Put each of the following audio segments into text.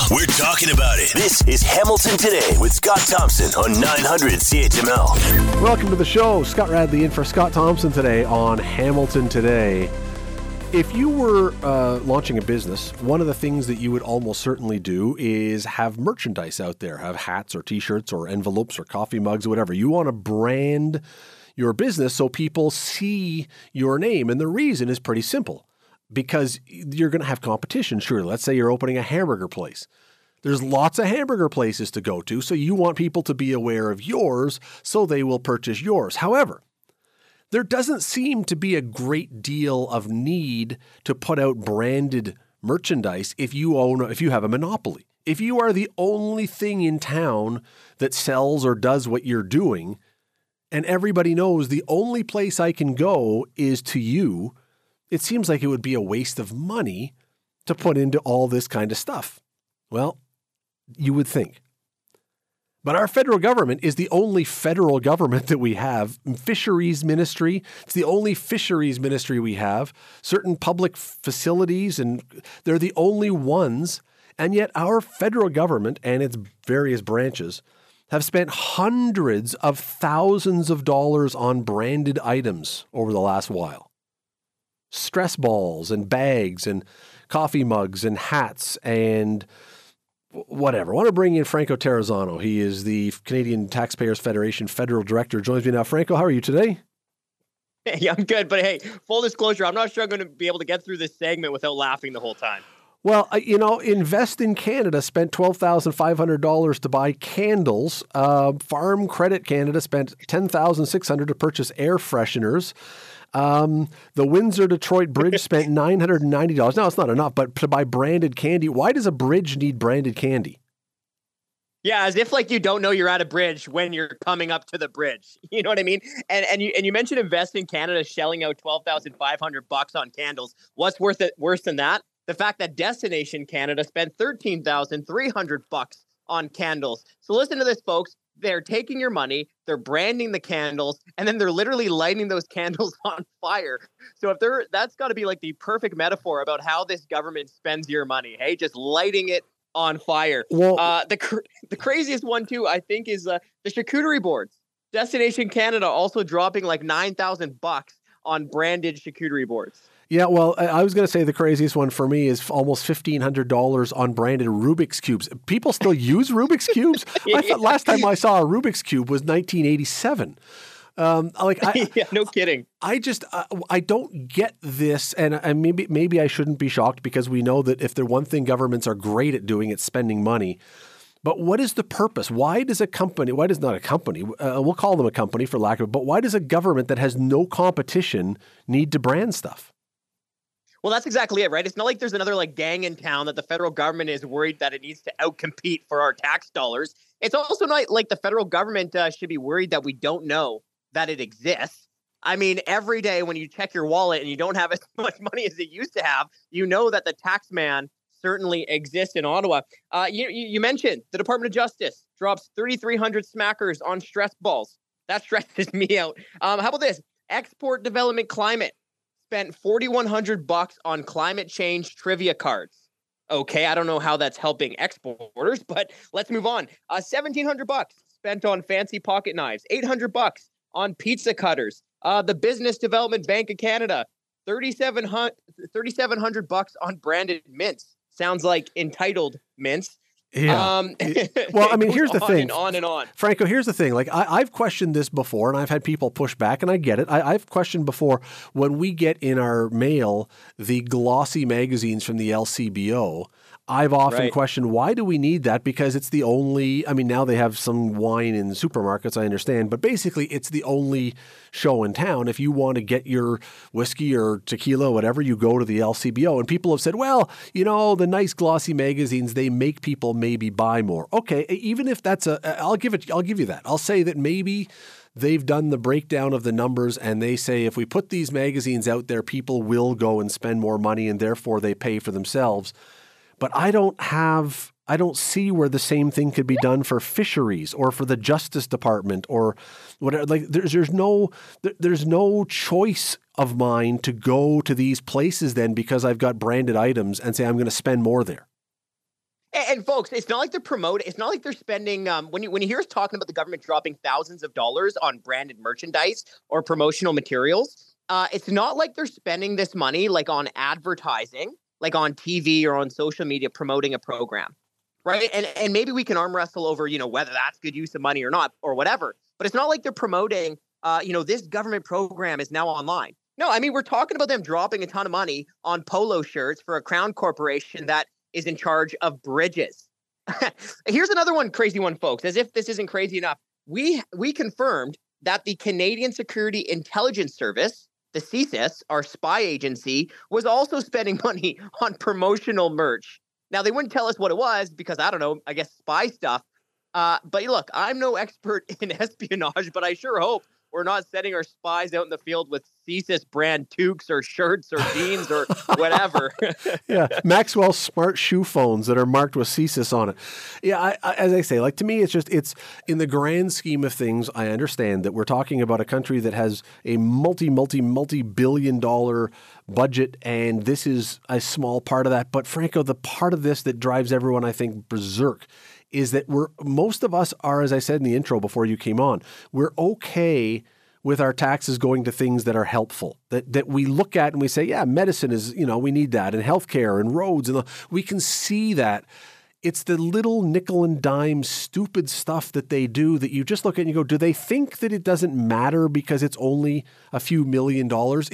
We're talking about it. This is Hamilton Today with Scott Thompson on 900 CHML. Welcome to the show. Scott Radley in for Scott Thompson today on Hamilton Today. If you were launching a business, one of the things that you would almost certainly do is have merchandise out there, have hats or t-shirts or envelopes or coffee mugs or whatever. You want to brand your business so people see your name. And the reason is pretty simple, because you're going to have competition. Sure, let's say you're opening a hamburger place. There's lots of hamburger places to go to, so you want people to be aware of yours so they will purchase yours. However, there doesn't seem to be a great deal of need to put out branded merchandise if you have a monopoly. If you are the only thing in town that sells or does what you're doing, and everybody knows the only place I can go is to you, it seems like it would be a waste of money to put into all this kind of stuff. Well, you would think. But our federal government is the only federal government that we have. Fisheries ministry, it's the only fisheries ministry we have. Certain public facilities, and they're the only ones. And yet our federal government and its various branches have spent hundreds of thousands of dollars on branded items over the last while. Stress balls and bags and coffee mugs and hats and whatever. I want to bring in Franco Terrazzano. He is the Canadian Taxpayers Federation Federal Director. Joins me now. Franco, how are you today? Hey, I'm good. But hey, full disclosure, I'm not sure I'm going to be able to get through this segment without laughing the whole time. Well, Invest in Canada spent $12,500 to buy candles. Farm Credit Canada spent $10,600 to purchase air fresheners. The Windsor-Detroit Bridge spent $990. Now, it's not enough, but to buy branded candy. Why does a bridge need branded candy? Yeah, as if like you don't know you're at a bridge when you're coming up to the bridge. You know what I mean? And you mentioned Invest in Canada shelling out $12,500 on candles. What's worse than that? The fact that Destination Canada spent $13,300 on candles. So listen to this, folks. They're taking your money, they're branding the candles, and then they're literally lighting those candles on fire. So that's got to be like the perfect metaphor about how this government spends your money. Hey, just lighting it on fire. Well, the craziest one too, I think, is the charcuterie boards. Destination Canada also dropping like $9,000 on branded charcuterie boards. Yeah, well, I was going to say the craziest one for me is almost $1,500 on branded Rubik's Cubes. People still use Rubik's Cubes? I thought last time I saw a Rubik's Cube was 1987. Yeah, no kidding. I don't get this, and maybe I shouldn't be shocked, because we know that if there's one thing governments are great at doing, it's spending money. But what is the purpose? Why does not a company, we'll call them a company for lack of, but why does a government that has no competition need to brand stuff? Well, that's exactly it, right? It's not like there's another like gang in town that the federal government is worried that it needs to outcompete for our tax dollars. It's also not like the federal government should be worried that we don't know that it exists. I mean, every day when you check your wallet and you don't have as much money as you used to have, you know that the tax man certainly exists in Ottawa. You mentioned the Department of Justice drops 3,300 smackers on stress balls. That stresses me out. How about this? Export Development Climate spent $4,100 on climate change trivia cards. Okay, I don't know how that's helping exporters, but let's move on. $1,700 spent on fancy pocket knives. $800 on pizza cutters. The Business Development Bank of Canada, $3,700 on branded mints. Sounds like entitled mints. Yeah. Well, I mean, here's the thing. On and on. Franco, here's the thing. Like, I've questioned this before, and I've had people push back, and I get it. I've questioned before when we get in our mail the glossy magazines from the LCBO. I've often questioned, why do we need that? Because it's the only, I mean, now they have some wine in supermarkets, I understand, but basically it's the only show in town. If you want to get your whiskey or tequila, whatever, you go to the LCBO. And people have said, well, the nice glossy magazines, they make people maybe buy more. Okay, even if that's I'll give you that. I'll say that maybe they've done the breakdown of the numbers and they say if we put these magazines out there, people will go and spend more money and therefore they pay for themselves. But I don't see where the same thing could be done for fisheries or for the Justice Department or whatever. Like there's no choice of mine to go to these places then because I've got branded items and say I'm going to spend more there. And folks, it's not like they're promoting. It's not like they're spending. When you hear us talking about the government dropping thousands of dollars on branded merchandise or promotional materials, it's not like they're spending this money like on advertising, like on TV or on social media promoting a program, right? And maybe we can arm wrestle over whether that's good use of money or not or whatever. But it's not like they're promoting. This government program is now online. No, I mean we're talking about them dropping a ton of money on polo shirts for a crown corporation that is in charge of bridges. Here's another crazy one, folks. As if this isn't crazy enough, we confirmed that the Canadian Security Intelligence Service, the CSIS, our spy agency, was also spending money on promotional merch. Now, they wouldn't tell us what it was because, I don't know, I guess spy stuff. But look, I'm no expert in espionage, but I sure hope we're not sending our spies out in the field with CSIS brand toques or shirts or jeans or whatever. Yeah, Maxwell smart shoe phones that are marked with CSIS on it. Yeah, as I say, like to me, it's in the grand scheme of things, I understand that we're talking about a country that has a multi-billion-dollar budget, and this is a small part of that. But Franco, the part of this that drives everyone, I think, berserk is that most of us are, as I said in the intro before you came on, we're okay with our taxes going to things that are helpful, that we look at and we say, yeah, medicine is, we need that, and healthcare and roads, and we can see that. It's the little nickel and dime stupid stuff that they do that you just look at and you go, do they think that it doesn't matter because it's only a few $1 million?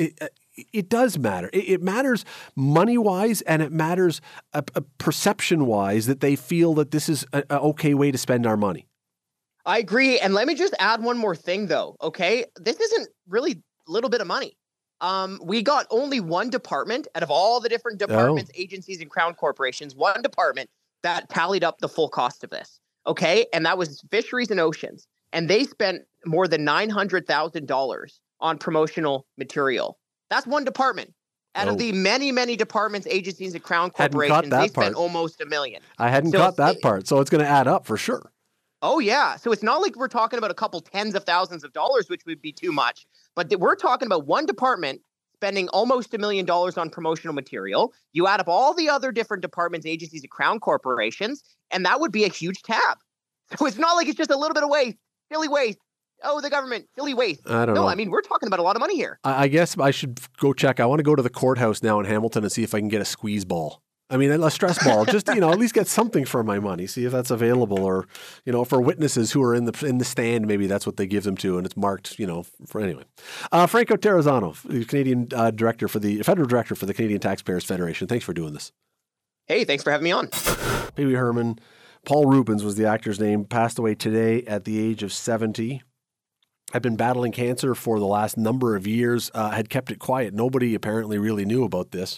It does matter. It matters money-wise, and it matters perception-wise that they feel that this is an okay way to spend our money. I agree. And let me just add one more thing, though, okay? This isn't really a little bit of money. We got only one department out of all the different departments, agencies, and crown corporations, one department that tallied up the full cost of this, okay? And that was Fisheries and Oceans. And they spent more than $900,000 on promotional material. That's one department. Out of the many, many departments, agencies, and crown corporations, they spent almost $1 million. I hadn't got that part, so it's going to add up for sure. Oh, yeah. So it's not like we're talking about a couple tens of thousands of dollars, which would be too much. But we're talking about one department spending almost $1 million on promotional material. You add up all the other different departments, agencies, and crown corporations, and that would be a huge tab. So it's not like it's just a little bit of waste, silly waste. Oh, the government, silly waste. I don't know. No, I mean, we're talking about a lot of money here. I guess I should go check. I want to go to the courthouse now in Hamilton and see if I can get a squeeze ball. I mean, a stress ball, just, at least get something for my money. See if that's available, or, for witnesses who are in the stand, maybe that's what they give them to, and it's marked, for anyway. Franco Terrazzano, Canadian federal director for the Canadian Taxpayers Federation. Thanks for doing this. Hey, thanks for having me on. Pee Wee Herman, Paul Rubens was the actor's name, passed away today at the age of 70. Had been battling cancer for the last number of years, had kept it quiet. Nobody apparently really knew about this.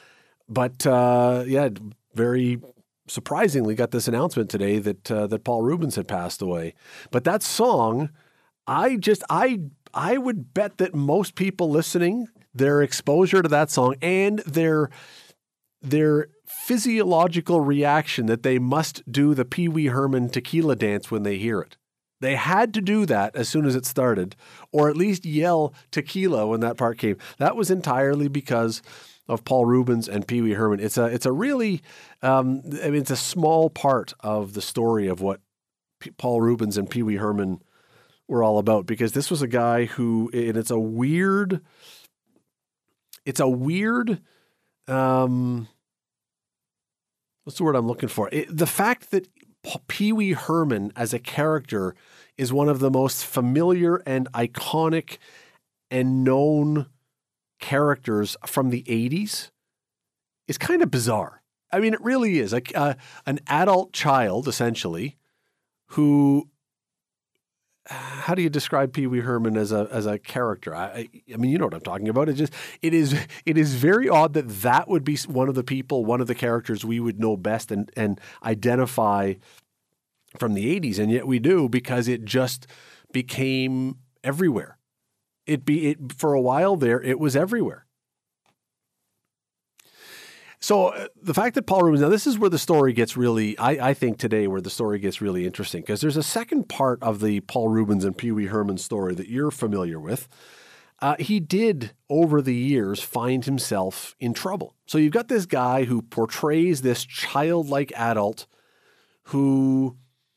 But very surprisingly got this announcement today that Paul Rubens had passed away. But that song, I would bet that most people listening, their exposure to that song and their physiological reaction that they must do the Pee Wee Herman tequila dance when they hear it. They had to do that as soon as it started, or at least yell tequila when that part came. That was entirely because of Paul Rubens and Pee Wee Herman. It's a really, it's a small part of the story of what Paul Rubens and Pee Wee Herman were all about, because this was a guy who, and it's a weird, what's the word I'm looking for? The fact that Pee Wee Herman as a character is one of the most familiar and iconic and known characters from the 80s is kind of bizarre. I mean, it really is. Like an adult child, essentially, who, how do you describe Pee Wee Herman as a character? I mean, you know what I'm talking about. It is very odd that would be one of the characters we would know best and identify from the 80s, and yet we do, because it just became everywhere. For a while there, it was everywhere. So the fact that Paul Rubens, now this is where the story gets really, I think today, where the story gets really interesting, because there's a second part of the Paul Rubens and Pee Wee Herman story that you're familiar with. He did, over the years, find himself in trouble. So you've got this guy who portrays this childlike adult who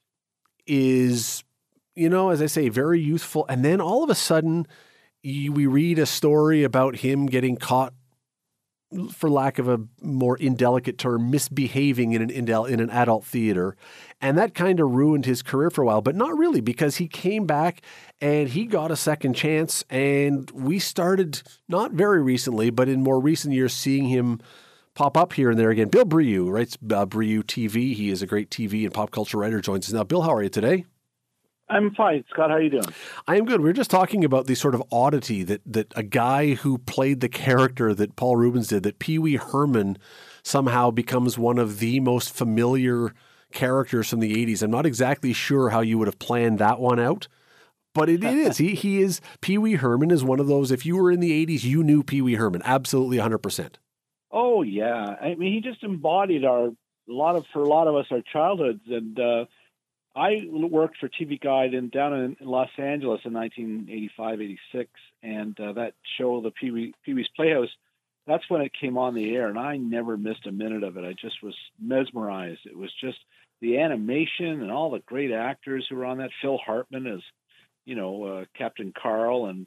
is, as I say, very youthful. And then all of a sudden we read a story about him getting caught, for lack of a more indelicate term, misbehaving in an adult theater. And that kind of ruined his career for a while, but not really, because he came back and he got a second chance. And we started, not very recently, but in more recent years, seeing him pop up here and there again. Bill Brieux writes Brieux TV. He is a great TV and pop culture writer, joins us now. Bill, how are you today? I'm fine. Scott, how are you doing? I am good. We were just talking about the sort of oddity that a guy who played the character that Paul Reubens did, that Pee Wee Herman somehow becomes one of the most familiar characters from the 80s. I'm not exactly sure how you would have planned that one out, but it is. He is, Pee Wee Herman is one of those, if you were in the 80s, you knew Pee Wee Herman. Absolutely 100%. Oh, yeah. I mean, he just embodied for a lot of us, our childhoods. And I worked for TV Guide down in Los Angeles in 1985, 86. And that show, the Pee Wee's Playhouse, that's when it came on the air. And I never missed a minute of it. I just was mesmerized. It was just the animation and all the great actors who were on that. Phil Hartman as, Captain Carl. And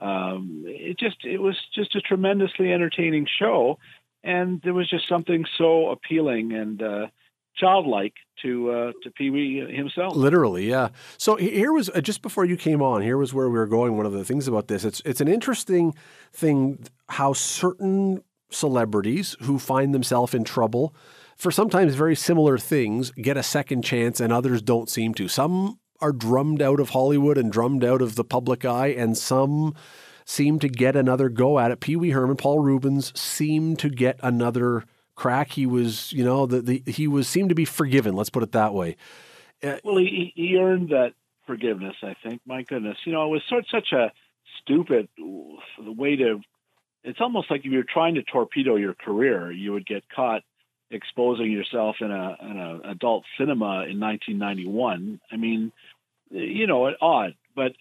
it was just a tremendously entertaining show. And there was just something so appealing and childlike to Pee Wee himself. Literally, yeah. So here was, just before you came on, here was where we were going. One of the things about this, it's an interesting thing how certain celebrities who find themselves in trouble for sometimes very similar things get a second chance and others don't seem to. Some are drummed out of Hollywood and drummed out of the public eye, and some seem to get another go at it. Pee Wee Herman, Paul Reubens seemed to get another crack. He was, seemed to be forgiven. Let's put it that way. Well, he earned that forgiveness, I think. My goodness, it was such a stupid way to. It's almost like if you're trying to torpedo your career, you would get caught exposing yourself in a adult cinema in 1991. I mean, odd. But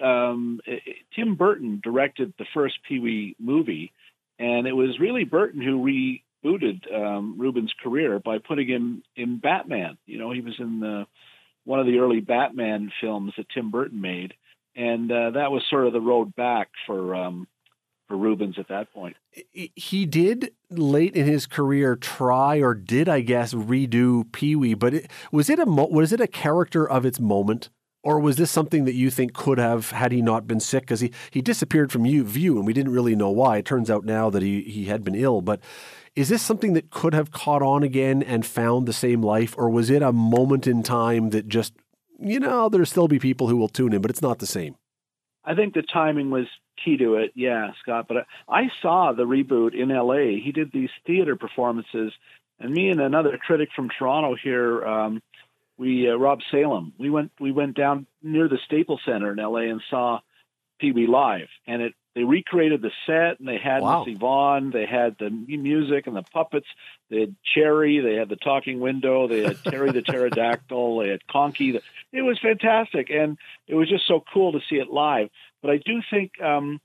Tim Burton directed the first Pee Wee movie, and it was really Burton who rebooted Reubens' career by putting him in Batman. He was in one of the early Batman films that Tim Burton made, and that was sort of the road back for Reubens at that point. He did late in his career try, or did, I guess, redo Pee Wee, but was it a character of its moment? Or was this something that you think could have, had he not been sick? Because he disappeared from view, and we didn't really know why. It turns out now that he had been ill. But is this something that could have caught on again and found the same life? Or was it a moment in time that just, there'll still be people who will tune in, but it's not the same? I think the timing was key to it, yeah, Scott. But I saw the reboot in L.A. He did these theater performances, and me and another critic from Toronto here, Rob Salem, we went down near the Staples Center in LA and saw Pee Wee live, and they recreated the set, and they had Miss Yvonne, they had the music and the puppets, they had Cherry, they had the talking window, they had Terry the pterodactyl, they had Conky. It was fantastic, and it was just so cool to see it live. But I do think,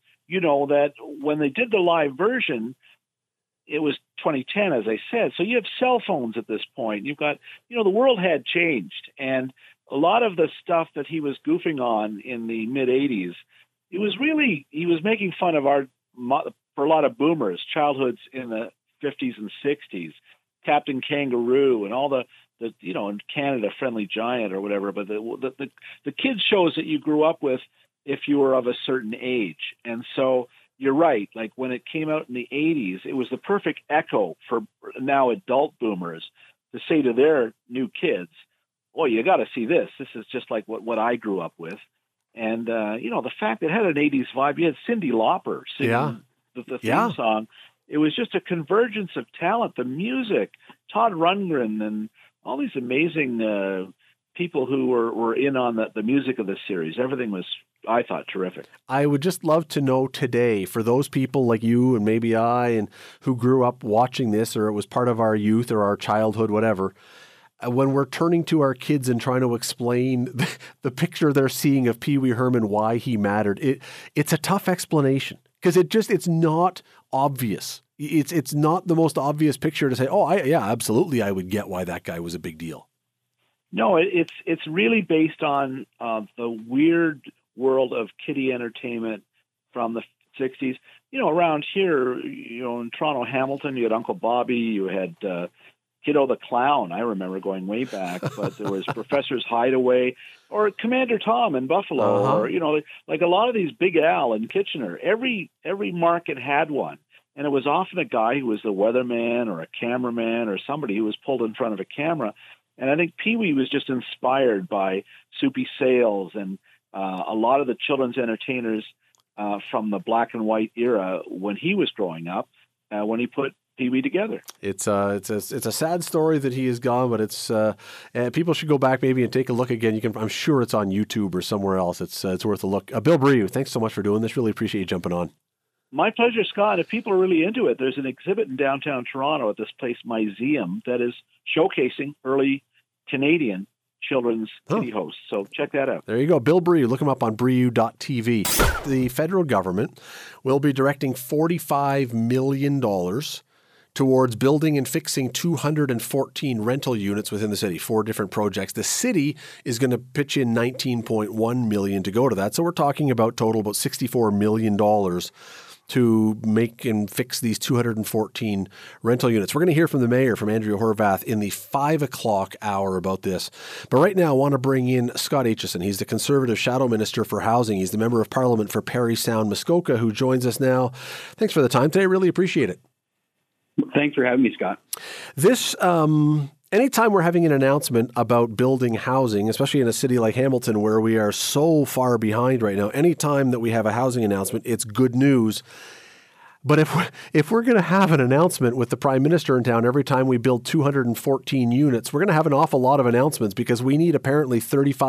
that when they did the live version, it was 2010, as I said. So you have cell phones at this point. You've got, the world had changed. And a lot of the stuff that he was goofing on in the mid-'80s, he was making fun of for a lot of boomers, childhoods in the 50s and 60s, Captain Kangaroo and all the in Canada, Friendly Giant or whatever. But the kids shows that you grew up with if you were of a certain age. And so you're right. Like when it came out in the 80s, it was the perfect echo for now adult boomers to say to their new kids, "Oh, you got to see this. This is just like what I grew up with." And the fact that it had an 80s vibe, you had Cyndi Lauper singing the theme song. It was just a convergence of talent. The music, Todd Rundgren, and all these amazing people who were in on the music of this series. Everything was, I thought, terrific. I would just love to know today, for those people like you and maybe I, and who grew up watching this, or it was part of our youth or our childhood, whatever, when we're turning to our kids and trying to explain the picture they're seeing of Pee Wee Herman, why he mattered, it's a tough explanation because it's not obvious. It's not the most obvious picture to say, absolutely, I would get why that guy was a big deal. No, it's really based on the weird world of kiddie entertainment from the 60s. Around here, in Toronto, Hamilton, you had Uncle Bobby, you had Kiddo the Clown. I remember going way back, but there was Professor's Hideaway or Commander Tom in Buffalo, or like a lot of these Big Al in Kitchener. Every market had one, and it was often a guy who was the weatherman or a cameraman or somebody who was pulled in front of a camera. And I think Pee-wee was just inspired by Soupy Sales and a lot of the children's entertainers from the black and white era when he was growing up, when he put Pee-wee together. It's a sad story that he is gone, but it's people should go back maybe and take a look again. I'm sure it's on YouTube or somewhere else. It's worth a look. Bill Brew, thanks so much for doing this. Really appreciate you jumping on. My pleasure, Scott. If people are really into it, there's an exhibit in downtown Toronto at this place, Museum, that is showcasing early Canadian children's kiddie hosts. So check that out. There you go. Bill Brew. Look him up on Brew.tv. The federal government will be directing $45 million towards building and fixing 214 rental units within the city, 4 different projects. The city is going to pitch in $19.1 million to go to that. So we're talking about $64 million to make and fix these 214 rental units. We're going to hear from the mayor, from Andrea Horwath, in the 5 o'clock hour about this. But right now, I want to bring in Scott Aitchison. He's the Conservative Shadow Minister for Housing. He's the Member of Parliament for Parry Sound, Muskoka, who joins us now. Thanks for the time today. Really appreciate it. Thanks for having me, Scott. This, anytime we're having an announcement about building housing, especially in a city like Hamilton where we are so far behind right now, anytime that we have a housing announcement, it's good news. But if we're going to have an announcement with the Prime Minister in town every time we build 214 units, we're going to have an awful lot of announcements because we need apparently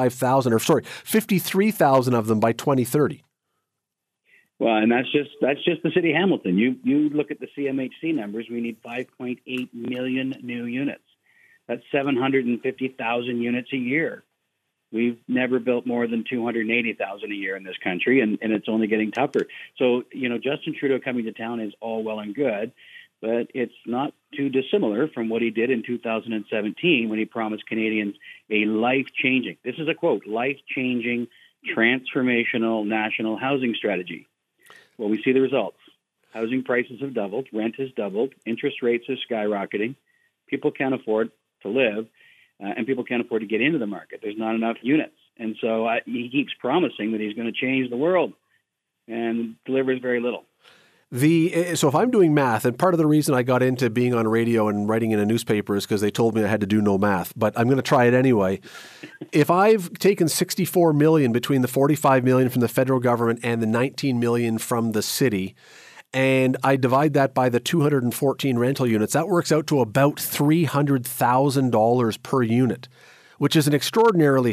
53,000 of them by 2030. Well, and that's just the city of Hamilton. You look at the CMHC numbers, we need 5.8 million new units. That's 750,000 units a year. We've never built more than 280,000 a year in this country, and it's only getting tougher. So, Justin Trudeau coming to town is all well and good, but it's not too dissimilar from what he did in 2017 when he promised Canadians a life-changing, this is a quote, life-changing, transformational national housing strategy. Well, we see the results. Housing prices have doubled, rent has doubled, interest rates are skyrocketing, people can't afford to live, and people can't afford to get into the market. There's not enough units. And so he keeps promising that he's going to change the world and delivers very little. So if I'm doing math, and part of the reason I got into being on radio and writing in a newspaper is because they told me I had to do no math, but I'm going to try it anyway. If I've taken $64 million between the $45 million from the federal government and the $19 million from the city, and I divide that by the 214 rental units, that works out to about $300,000 per unit, which is an extraordinarily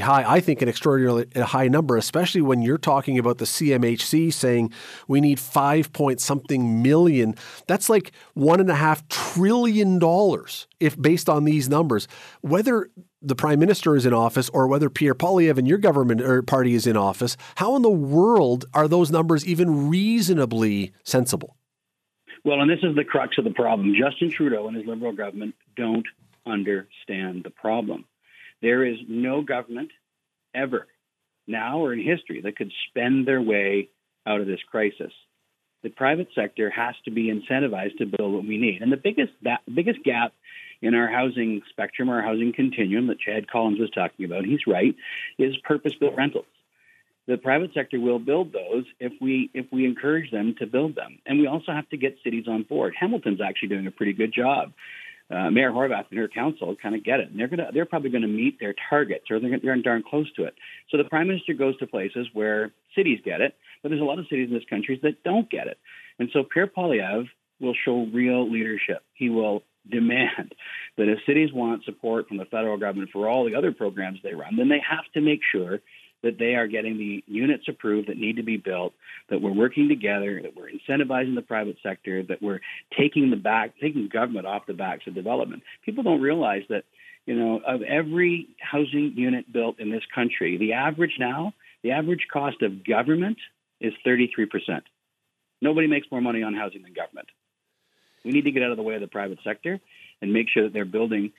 high number, especially when you're talking about the CMHC saying we need 5-point-something million. That's like $1.5 trillion if based on these numbers. Whether the Prime Minister is in office or whether Pierre Poilievre and your government or party is in office, how in the world are those numbers even reasonably sensible? Well, and this is the crux of the problem. Justin Trudeau and his Liberal government don't understand the problem. There is no government ever, now or in history, that could spend their way out of this crisis. The private sector has to be incentivized to build what we need. And the biggest gap in our housing spectrum, our housing continuum that Chad Collins was talking about, he's right, is purpose-built rentals. The private sector will build those if we encourage them to build them. And we also have to get cities on board. Hamilton's actually doing a pretty good job. Mayor Horwath and her council kind of get it. And they're probably going to meet their targets, or they're darn close to it. So the Prime Minister goes to places where cities get it, but there's a lot of cities in this country that don't get it. And so Pierre Poilievre will show real leadership. He will demand that if cities want support from the federal government for all the other programs they run, then they have to make sure that they are getting the units approved that need to be built, that we're working together, that we're incentivizing the private sector, that we're taking government off the backs of development. People don't realize that, of every housing unit built in this country, the average cost of government is 33%. Nobody makes more money on housing than government. We need to get out of the way of the private sector and make sure that they're building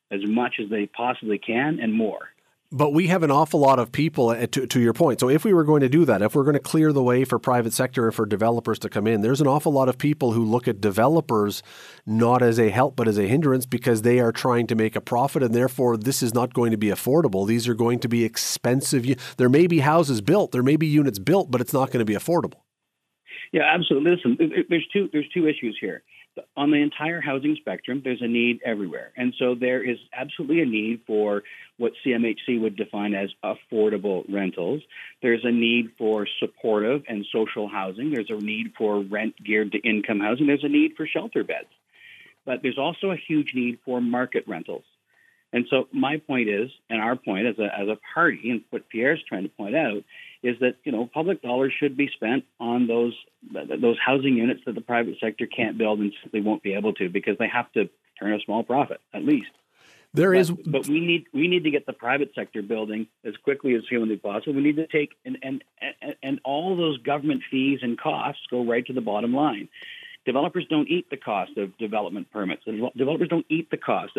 as much as they possibly can and more. But we have an awful lot of people, to your point. So if we were going to do that, if we're going to clear the way for private sector and for developers to come in, there's an awful lot of people who look at developers not as a help but as a hindrance because they are trying to make a profit, and therefore this is not going to be affordable. These are going to be expensive. There may be houses built, there may be units built, but it's not going to be affordable. Yeah, absolutely. Listen, there's two issues here. On the entire housing spectrum, there's a need everywhere. And so there is absolutely a need for what CMHC would define as affordable rentals. There's a need for supportive and social housing. There's a need for rent geared to income housing. There's a need for shelter beds. But there's also a huge need for market rentals. And so my point is, and our point as a party, and what Pierre's trying to point out, is that, public dollars should be spent on those housing units that the private sector can't build and simply won't be able to because they have to turn a small profit, at least. But we need to get the private sector building as quickly as humanly possible. We need to take and all those government fees and costs go right to the bottom line. Developers don't eat the cost of development permits. Developers don't eat the cost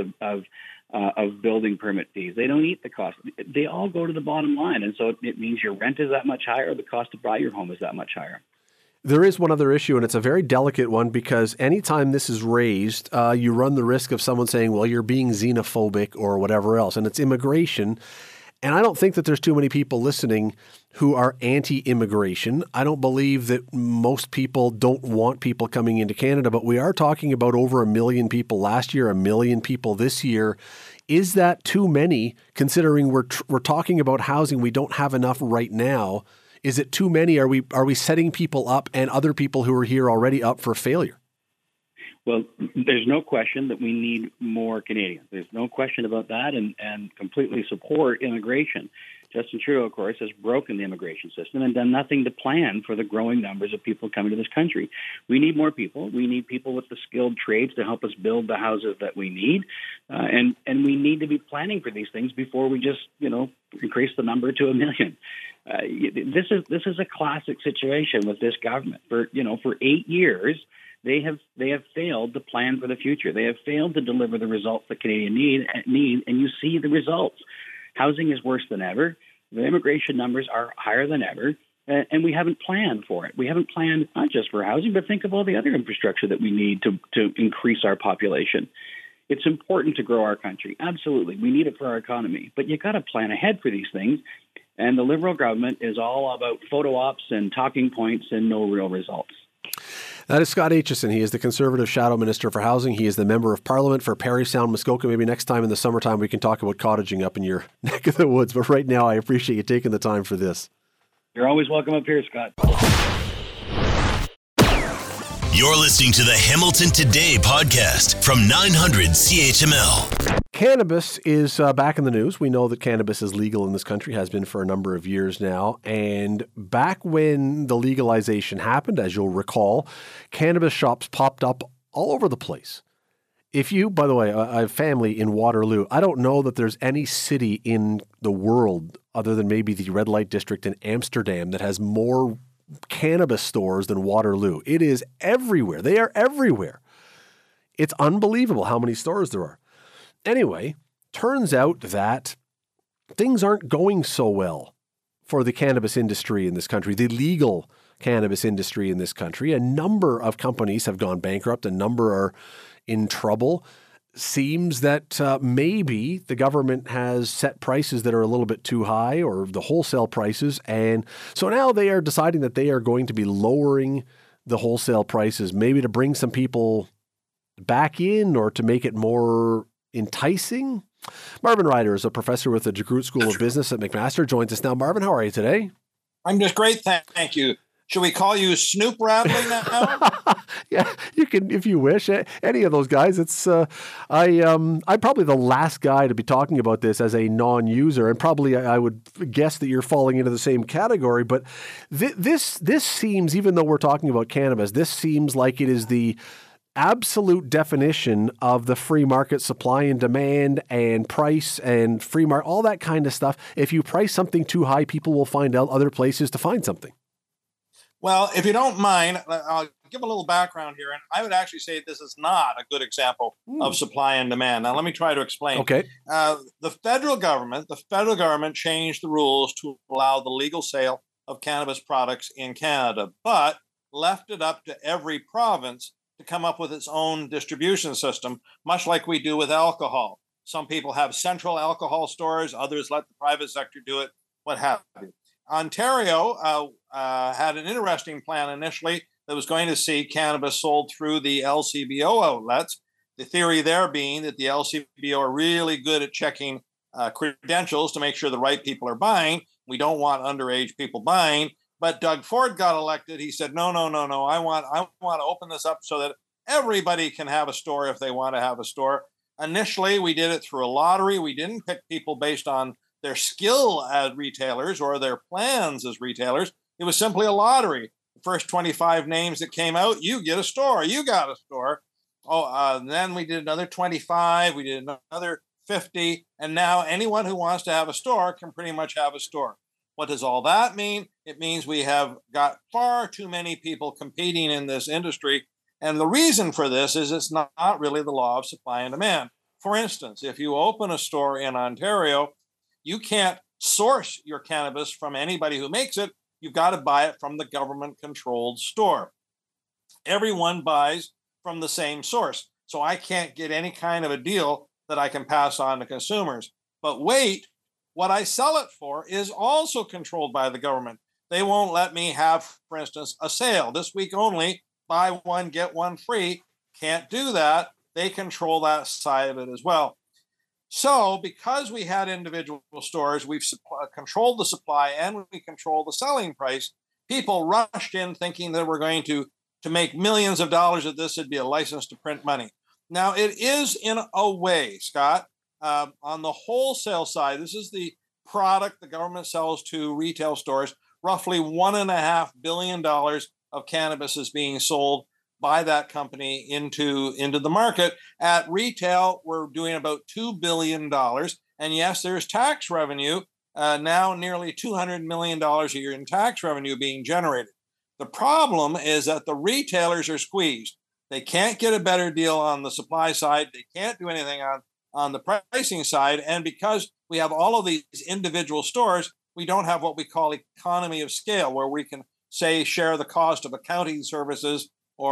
of building permit fees. They don't eat the cost. They all go to the bottom line. And so it means your rent is that much higher. The cost to buy your home is that much higher. There is one other issue, and it's a very delicate one because anytime this is raised, you run the risk of someone saying, well, you're being xenophobic or whatever else, and it's immigration. And I don't think that there's too many people listening who are anti-immigration. I don't believe that most people don't want people coming into Canada, but we are talking about over 1 million people last year, 1 million people this year. Is that too many, considering we're talking about housing? We don't have enough right now. Is it too many? Are we setting people up and other people who are here already up for failure? Well, there's no question that we need more Canadians. There's no question about that, and completely support immigration. Justin Trudeau, of course, has broken the immigration system and done nothing to plan for the growing numbers of people coming to this country. We need more people. We need people with the skilled trades to help us build the houses that we need, and we need to be planning for these things before we just, increase the number to 1 million. This is a classic situation with this government. For 8 years, they have failed to plan for the future. They have failed to deliver the results that Canadians need, and you see the results. Housing is worse than ever. The immigration numbers are higher than ever, and we haven't planned for it. We haven't planned not just for housing, but think of all the other infrastructure that we need to increase our population. It's important to grow our country. Absolutely. We need it for our economy. But you got to plan ahead for these things. And the Liberal government is all about photo ops and talking points and no real results. That is Scott Aitchison. He is the Conservative Shadow Minister for Housing. He is the Member of Parliament for Parry Sound, Muskoka. Maybe next time in the summertime we can talk about cottaging up in your neck of the woods. But right now, I appreciate you taking the time for this. You're always welcome up here, Scott. You're listening to the Hamilton Today podcast from 900 CHML. Cannabis is back in the news. We know that cannabis is legal in this country, has been for a number of years now. And back when the legalization happened, as you'll recall, cannabis shops popped up all over the place. By the way, I have family in Waterloo. I don't know that there's any city in the world other than maybe the red light district in Amsterdam that has more cannabis stores than Waterloo. It is everywhere. They are everywhere. It's unbelievable how many stores there are. Anyway, turns out that things aren't going so well for the cannabis industry in this country, the legal cannabis industry in this country. A number of companies have gone bankrupt. A number are in trouble. Seems that maybe the government has set prices that are a little bit too high, or the wholesale prices. And so now they are deciding that they are going to be lowering the wholesale prices, maybe to bring some people back in or to make it more enticing. Marvin Ryder is a professor with the DeGroote School of Business at McMaster. Joins us now. Marvin, how are you today? I'm just great, thank you. Should we call you Snoop Rattling now? Yeah, you can if you wish. Any of those guys. It's I'm probably the last guy to be talking about this as a non-user, and probably I would guess that you're falling into the same category. But this seems, even though we're talking about cannabis, this seems like it is the absolute definition of the free market, supply and demand and price and free market, all that kind of stuff. If you price something too high, people will find out other places to find something. Well, if you don't mind, I'll give a little background here, and I would actually say this is not a good example of supply and demand. Now, let me try to explain. Okay. The federal government changed the rules to allow the legal sale of cannabis products in Canada, but left it up to every province to come up with its own distribution system, much like we do with alcohol. Some people have central alcohol stores, others let the private sector do it, what have you. Ontario had an interesting plan initially that was going to see cannabis sold through the LCBO outlets. The theory there being that the LCBO are really good at checking credentials to make sure the right people are buying. We don't want underage people buying. But Doug Ford got elected. He said, no. I want to open this up so that everybody can have a store if they want to have a store. Initially, we did it through a lottery. We didn't pick people based on their skill as retailers or their plans as retailers. It was simply a lottery. The first 25 names that came out, you get a store. You got a store. Then we did another 25. We did another 50. And now anyone who wants to have a store can pretty much have a store. What does all that mean? It means we have got far too many people competing in this industry. And the reason for this is it's not really the law of supply and demand. For instance, if you open a store in Ontario, you can't source your cannabis from anybody who makes it. You've got to buy it from the government-controlled store. Everyone buys from the same source. So I can't get any kind of a deal that I can pass on to consumers. But wait, what I sell it for is also controlled by the government. They won't let me have, for instance, a sale. This week only, buy one, get one free. Can't do that. They control that side of it as well. So because we had individual stores, we've controlled the supply and we control the selling price. People rushed in thinking that we're going to make millions of dollars of this. It'd be a license to print money. Now, it is in a way, Scott, on the wholesale side, this is the product the government sells to retail stores. Roughly $1.5 billion of cannabis is being sold by that company into the market. At retail, we're doing about $2 billion. And yes, there's tax revenue, now nearly $200 million a year in tax revenue being generated. The problem is that the retailers are squeezed. They can't get a better deal on the supply side. They can't do anything on the pricing side. And because we have all of these individual stores, we don't have what we call economy of scale, where we can, say, share the cost of accounting services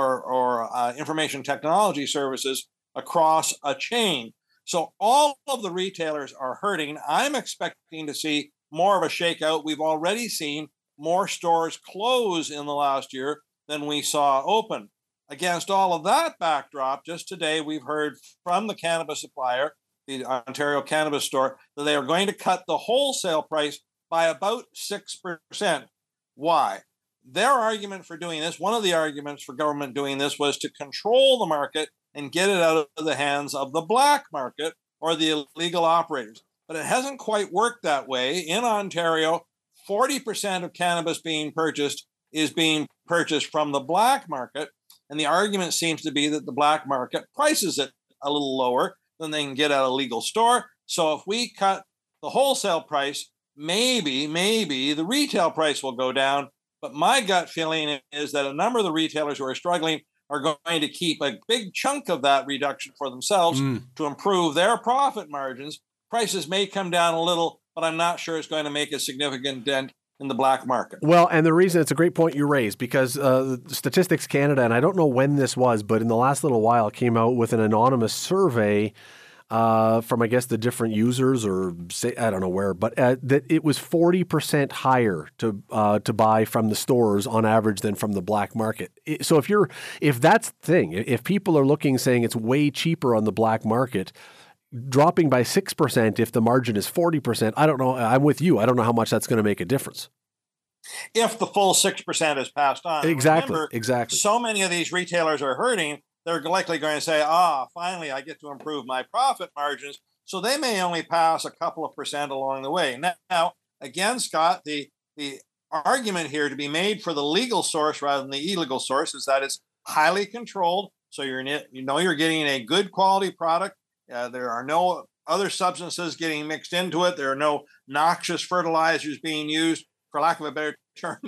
or information technology services across a chain. So all of the retailers are hurting. I'm expecting to see more of a shakeout. We've already seen more stores close in the last year than we saw open. Against all of that backdrop, just today we've heard from the cannabis supplier, the Ontario Cannabis Store, that they are going to cut the wholesale price by about 6%. Why? Their argument for doing this, one of the arguments for government doing this, was to control the market and get it out of the hands of the black market or the illegal operators. But it hasn't quite worked that way. In Ontario, 40% of cannabis being purchased is being purchased from the black market. And the argument seems to be that the black market prices it a little lower than they can get at a legal store. So if we cut the wholesale price, maybe the retail price will go down. But my gut feeling is that a number of the retailers who are struggling are going to keep a big chunk of that reduction for themselves to improve their profit margins. Prices may come down a little, but I'm not sure it's going to make a significant dent in the black market. Well, and the reason, it's a great point you raised, because Statistics Canada, and I don't know when this was, but in the last little while, came out with an anonymous survey from, I guess, the different users, or say, I don't know where, but that it was 40% higher to buy from the stores on average than from the black market. So if that's the thing, if people are looking, saying it's way cheaper on the black market, dropping by 6% if the margin is 40%, I don't know. I'm with you. I don't know how much that's going to make a difference. If the full 6% is passed on. Exactly. Remember, exactly. So many of these retailers are hurting. They're likely going to say, finally, I get to improve my profit margins. So they may only pass a couple of percent along the way. Now, again, Scott, the argument here to be made for the legal source rather than the illegal source is that it's highly controlled. So you're getting a good quality product. There are no other substances getting mixed into it. There are no noxious fertilizers being used. For lack of a better term, the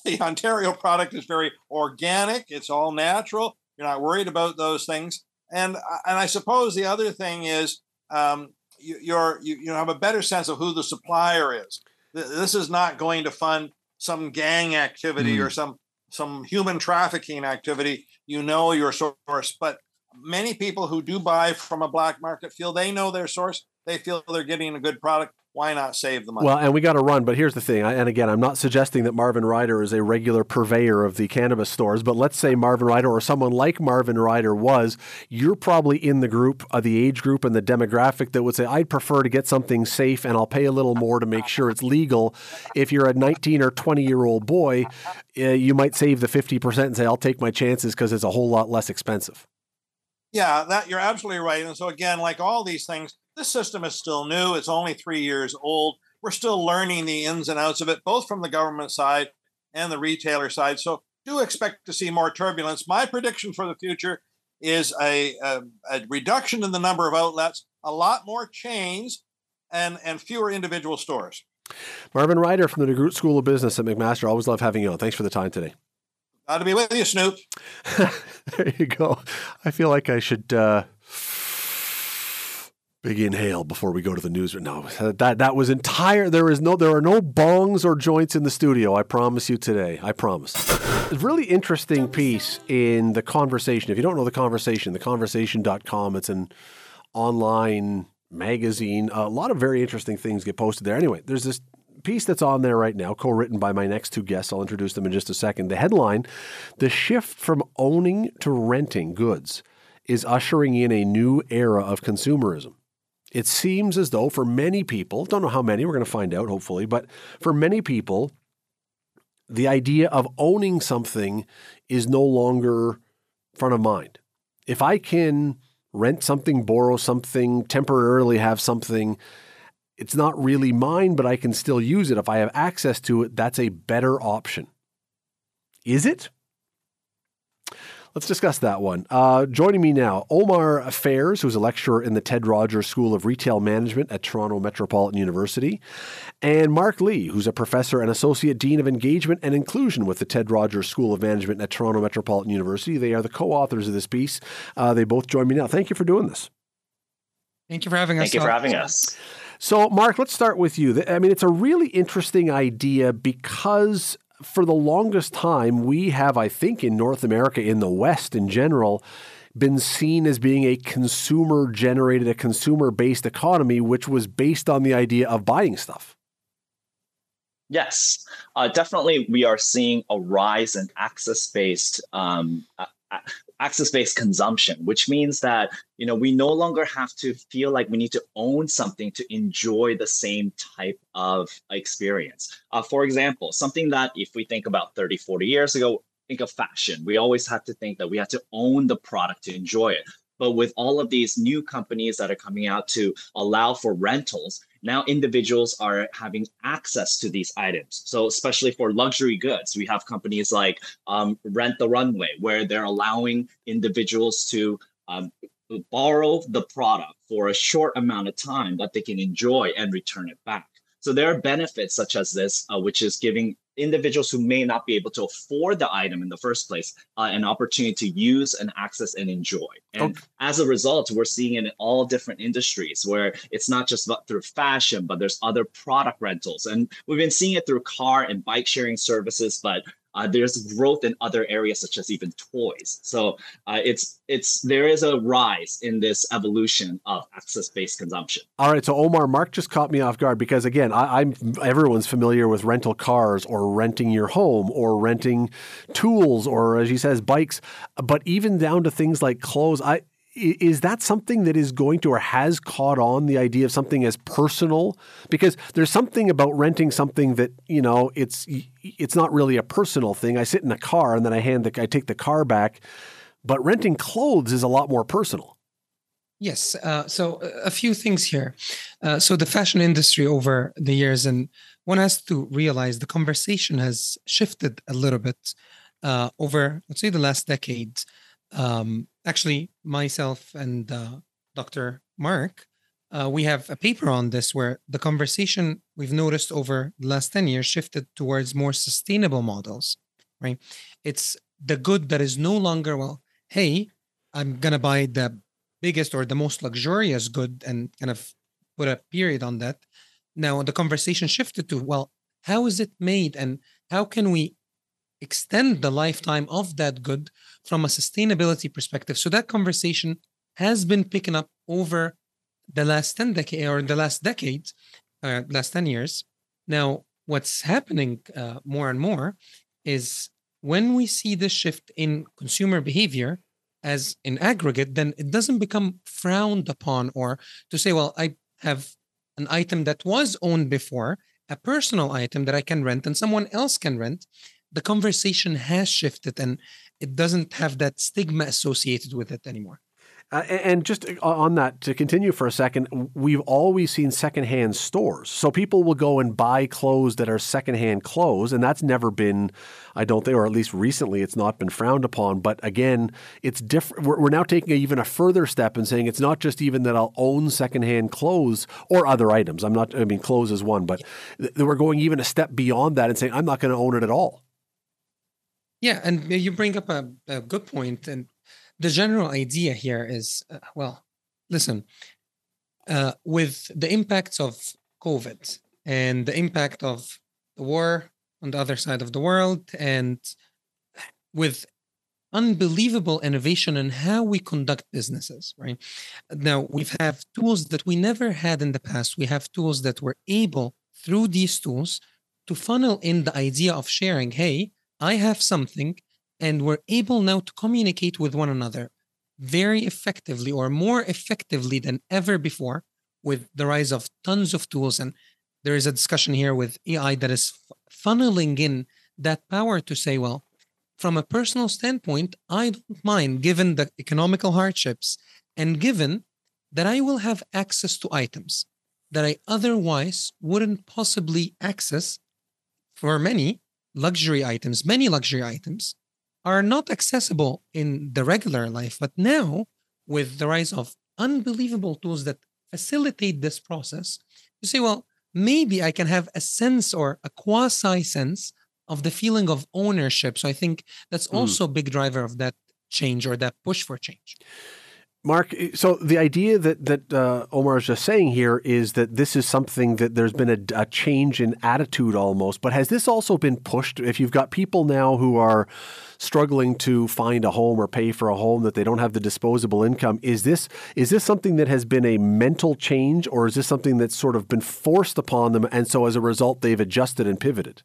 The Ontario product is very organic. It's all natural. You're not worried about those things. And I suppose the other thing is you have a better sense of who the supplier is. This is not going to fund some gang activity or some human trafficking activity. You know your source, but many people who do buy from a black market feel they know their source. They feel they're getting a good product. Why not save the money? Well, and we got to run, but here's the thing. And again, I'm not suggesting that Marvin Ryder is a regular purveyor of the cannabis stores, but let's say Marvin Ryder or someone like Marvin Ryder was, you're probably in the group, the age group and the demographic that would say, I'd prefer to get something safe and I'll pay a little more to make sure it's legal. If you're a 19 or 20-year-old boy, you might save the 50% and say, I'll take my chances because it's a whole lot less expensive. Yeah, that you're absolutely right. And so again, like all these things, this system is still new. It's only 3 years old. We're still learning the ins and outs of it, both from the government side and the retailer side. So do expect to see more turbulence. My prediction for the future is a reduction in the number of outlets, a lot more chains, and fewer individual stores. Marvin Ryder from the DeGroote School of Business at McMaster. Always love having you on. Thanks for the time today. Glad to be with you, Snoop. There you go. I feel like I should big inhale before we go to the news. No, that was entire. There are no bongs or joints in the studio. I promise you today. I promise. A really interesting piece in The Conversation. If you don't know The Conversation, theconversation.com. It's an online magazine. A lot of very interesting things get posted there. Anyway, there's this piece that's on there right now, co-written by my next two guests. I'll introduce them in just a second. The headline, "The shift from owning to renting goods is ushering in a new era of consumerism." It seems as though for many people, don't know how many, we're going to find out hopefully, but for many people, the idea of owning something is no longer front of mind. If I can rent something, borrow something, temporarily have something, it's not really mine, but I can still use it. If I have access to it, that's a better option. Is it? Let's discuss that one. Joining me now, Omar Fairs, who's a lecturer in the Ted Rogers School of Retail Management at Toronto Metropolitan University, and Mark Lee, who's a professor and associate dean of engagement and inclusion with the Ted Rogers School of Management at Toronto Metropolitan University. They are the co-authors of this piece. They both join me now. Thank you for doing this. Thank you for having us. Thank you for having us. So, Mark, let's start with you. I mean, it's a really interesting idea because for the longest time, we have, I think, in North America, in the West in general, been seen as being a consumer-generated, a consumer-based economy, which was based on the idea of buying stuff. Yes, definitely. We are seeing a rise in access-based consumption, which means that, we no longer have to feel like we need to own something to enjoy the same type of experience. For example, something that if we think about 30, 40 years ago, think of fashion. We always had to think that we had to own the product to enjoy it. But with all of these new companies that are coming out to allow for rentals, now individuals are having access to these items. So especially for luxury goods, we have companies like Rent the Runway, where they're allowing individuals to borrow the product for a short amount of time that they can enjoy and return it back. So there are benefits such as this, which is giving individuals who may not be able to afford the item in the first place an opportunity to use and access and enjoy. And as a result, we're seeing it in all different industries where it's not just through fashion, but there's other product rentals. And we've been seeing it through car and bike sharing services, but there's growth in other areas such as even toys. So there is a rise in this evolution of access-based consumption. All right, so Omar, Mark just caught me off guard because again, everyone's familiar with rental cars or renting your home or renting tools or, as he says, bikes, but even down to things like clothes. Is that something that is going to or has caught on, the idea of something as personal? Because there's something about renting something that, it's not really a personal thing. I sit in a car and then I take the car back, but renting clothes is a lot more personal. Yes. So a few things here. So the fashion industry over the years, and one has to realize the conversation has shifted a little bit over, let's say, the last decade. Actually, myself and Dr. Mark we have a paper on this where the conversation we've noticed over the last 10 years shifted towards more sustainable models, right? It's the good that is no longer, well, hey, I'm going to buy the biggest or the most luxurious good and kind of put a period on that. Now the conversation shifted to, well, how is it made and how can we extend the lifetime of that good from a sustainability perspective? So that conversation has been picking up over the last 10 decade or the last decade, last 10 years. Now, what's happening more and more is when we see this shift in consumer behavior as in aggregate, then it doesn't become frowned upon or to say, well, I have an item that was owned before, a personal item that I can rent and someone else can rent. The conversation has shifted and it doesn't have that stigma associated with it anymore. And just on that, to continue for a second, we've always seen secondhand stores. So people will go and buy clothes that are secondhand clothes, and that's never been, I don't think, or at least recently, it's not been frowned upon. But again, it's different. We're now taking even a further step and saying it's not just even that I'll own secondhand clothes or other items. Clothes is one, but we're going even a step beyond that and saying I'm not going to own it at all. Yeah, and you bring up a good point, and the general idea here is, listen, with the impacts of COVID and the impact of the war on the other side of the world, and with unbelievable innovation in how we conduct businesses, right? Now, we have tools that we never had in the past. We have tools that we're able, through these tools, to funnel in the idea of sharing, hey, I have something, and we're able now to communicate with one another very effectively or more effectively than ever before with the rise of tons of tools. And there is a discussion here with AI that is funneling in that power to say, well, from a personal standpoint, I don't mind, given the economical hardships and given that I will have access to items that I otherwise wouldn't possibly access. For many luxury items are not accessible in the regular life. But now, with the rise of unbelievable tools that facilitate this process, you say, well, maybe I can have a sense or a quasi-sense of the feeling of ownership. So I think that's also a big driver of that change or that push for change. Mark, so the idea that Omar is just saying here is that this is something that there's been a change in attitude almost, but has this also been pushed? If you've got people now who are struggling to find a home or pay for a home, that they don't have the disposable income, is this something that has been a mental change, or is this something that's sort of been forced upon them, and so as a result they've adjusted and pivoted?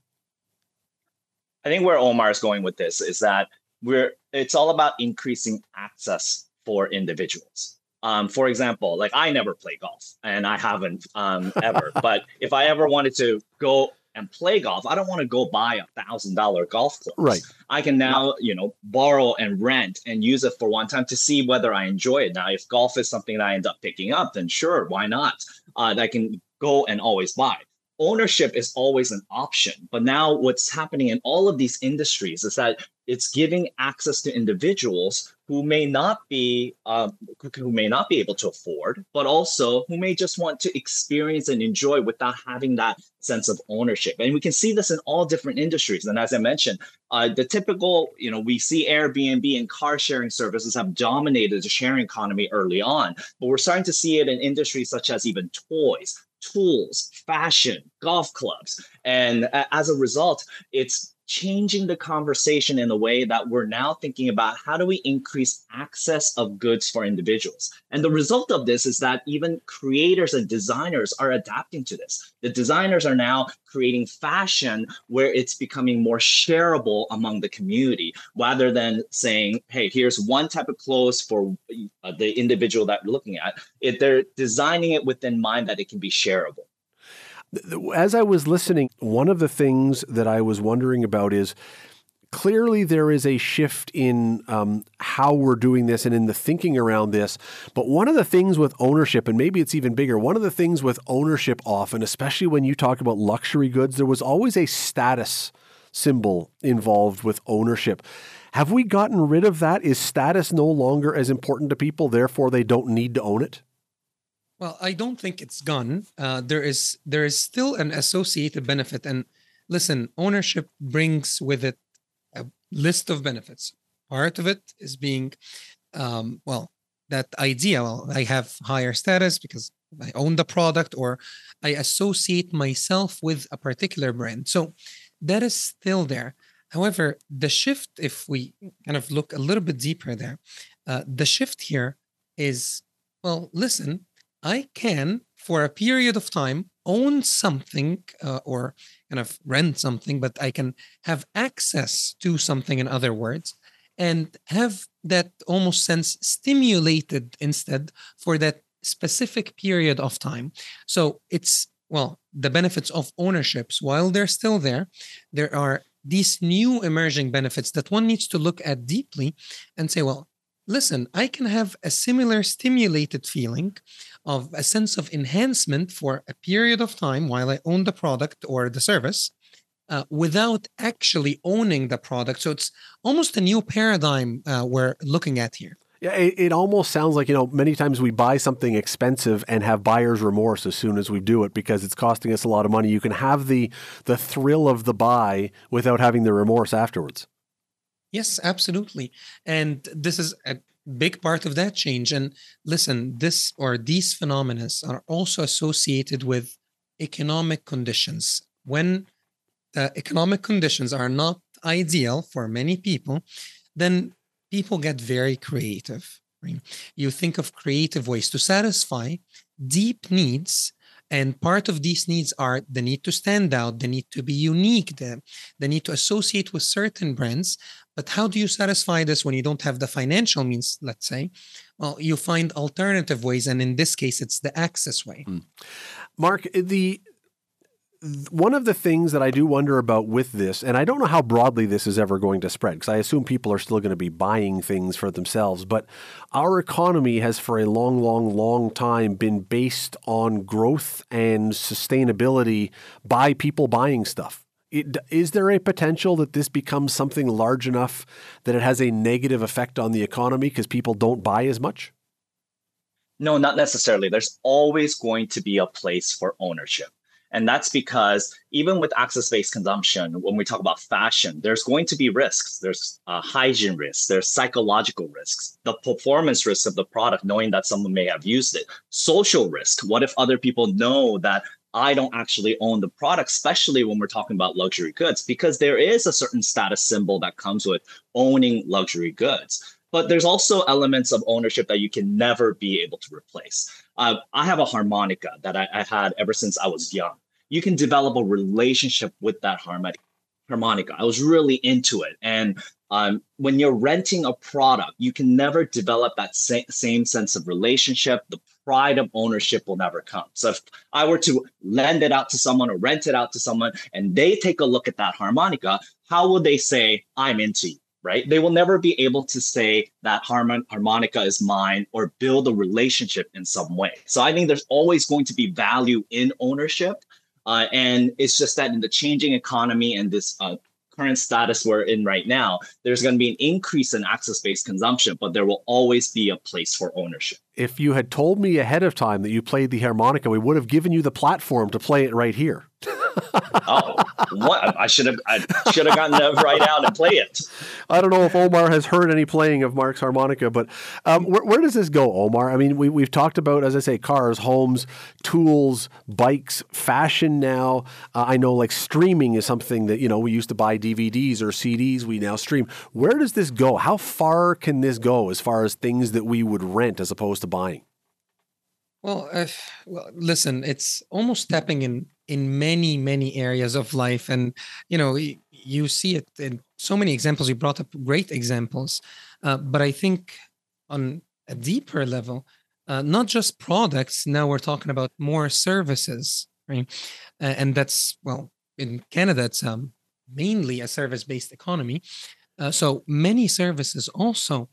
I think where Omar is going with this is that it's all about increasing access for individuals. For example, like I never play golf, and I haven't ever. But if I ever wanted to go and play golf, I don't want to go buy $1,000 golf clubs. Right. I can now, borrow and rent and use it for one time to see whether I enjoy it. Now, if golf is something that I end up picking up, then sure, why not? I can go and always buy. Ownership is always an option. But now what's happening in all of these industries is that it's giving access to individuals who may not be able to afford, but also who may just want to experience and enjoy without having that sense of ownership. And we can see this in all different industries. And as I mentioned, the typical, we see Airbnb and car sharing services have dominated the sharing economy early on, but we're starting to see it in industries such as even toys, tools, fashion, golf clubs. And as a result, it's changing the conversation in a way that we're now thinking about how do we increase access of goods for individuals. And the result of this is that even creators and designers are adapting to this. The designers are now creating fashion where it's becoming more shareable among the community, rather than saying, hey, here's one type of clothes for the individual that we're looking at. They're designing it with in mind that it can be shareable. As I was listening, one of the things that I was wondering about is clearly there is a shift in how we're doing this and in the thinking around this. But one of the things with ownership, and maybe it's even bigger, one of the things with ownership often, especially when you talk about luxury goods, there was always a status symbol involved with ownership. Have we gotten rid of that? Is status no longer as important to people, therefore they don't need to own it? Well, I don't think it's gone. There is still an associated benefit, and listen, ownership brings with it a list of benefits. Part of it is being, well, that idea. Well, I have higher status because I own the product, or I associate myself with a particular brand. So that is still there. However, the shift, if we kind of look a little bit deeper there, the shift here is, well, listen, I can, for a period of time, own something or kind of rent something, but I can have access to something, in other words, and have that almost sense stimulated instead for that specific period of time. So it's, well, the benefits of ownerships, while they're still there, there are these new emerging benefits that one needs to look at deeply and say, well, listen, I can have a similar stimulated feeling of a sense of enhancement for a period of time while I own the product or the service without actually owning the product. So it's almost a new paradigm we're looking at here. Yeah, it almost sounds like, many times we buy something expensive and have buyer's remorse as soon as we do it because it's costing us a lot of money. You can have the thrill of the buy without having the remorse afterwards. Yes, absolutely. And this is a big part of that change. And listen, these phenomena are also associated with economic conditions. When the economic conditions are not ideal for many people, then people get very creative. Right? You think of creative ways to satisfy deep needs. And part of these needs are the need to stand out, the need to be unique, the need to associate with certain brands. But how do you satisfy this when you don't have the financial means, let's say? Well, you find alternative ways. And in this case, it's the access way. Mark, one of the things that I do wonder about with this, and I don't know how broadly this is ever going to spread, because I assume people are still going to be buying things for themselves, but our economy has for a long, long, long time been based on growth and sustainability by people buying stuff. Is there a potential that this becomes something large enough that it has a negative effect on the economy because people don't buy as much? No, not necessarily. There's always going to be a place for ownership. And that's because even with access-based consumption, when we talk about fashion, there's going to be risks. There's hygiene risks. There's psychological risks. The performance risks of the product, knowing that someone may have used it. Social risk. What if other people know that I don't actually own the product, especially when we're talking about luxury goods? Because there is a certain status symbol that comes with owning luxury goods. But there's also elements of ownership that you can never be able to replace. I have a harmonica that I've had ever since I was young. You can develop a relationship with that harmonica. I was really into it. And when you're renting a product, you can never develop that same sense of relationship. The pride of ownership will never come. So if I were to lend it out to someone or rent it out to someone and they take a look at that harmonica, how would they say, I'm into you? Right? They will never be able to say that harmonica is mine or build a relationship in some way. So I think there's always going to be value in ownership. And it's just that in the changing economy and this current status we're in right now, there's going to be an increase in access-based consumption, but there will always be a place for ownership. If you had told me ahead of time that you played the harmonica, we would have given you the platform to play it right here. Oh, what? I should have gotten Nev right out and play it. I don't know if Omar has heard any playing of Mark's harmonica, but where does this go, Omar? I mean, we've talked about, as I say, cars, homes, tools, bikes, fashion now. I know like streaming is something that, we used to buy DVDs or CDs. We now stream. Where does this go? How far can this go as far as things that we would rent as opposed to buying? Well, listen, it's almost stepping in many, many areas of life. And, you see it in so many examples. You brought up great examples. But I think on a deeper level, not just products, now we're talking about more services, right? And that's, well, in Canada, it's mainly a service-based economy. So many services also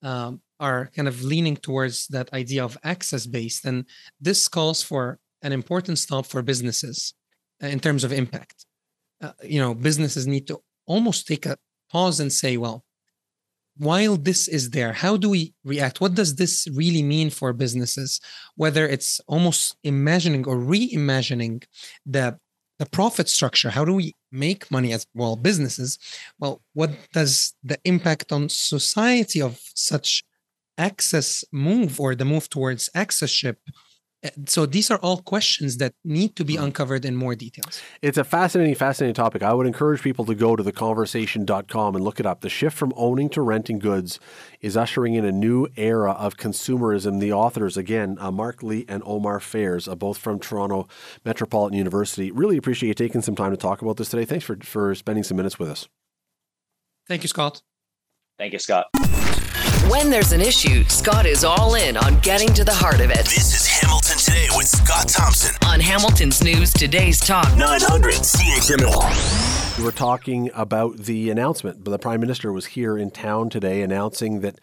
are kind of leaning towards that idea of access-based. And this calls for an important stop for businesses in terms of impact. Businesses need to almost take a pause and say, well, while this is there, how do we react? What does this really mean for businesses? Whether it's almost imagining or reimagining the profit structure. How do we make money as well businesses? Well, what does the impact on society of such access move, or the move towards accessorship? So these are all questions that need to be uncovered in more details. It's a fascinating topic. I would encourage people to go to theconversation.com and look it up. The shift from owning to renting goods is ushering in a new era of consumerism. The authors, again, Mark Lee and Omar Fairs, both from Toronto Metropolitan University. Really appreciate you taking some time to talk about this today. Thanks for spending some minutes with us. Thank you, Scott. Thank you, Scott. When there's an issue, Scott is all in on getting to the heart of it. This is Hamilton Today with Scott Thompson On Hamilton's News Today's Talk 900 CHML. We were talking about the announcement. The Prime Minister was here in town today announcing that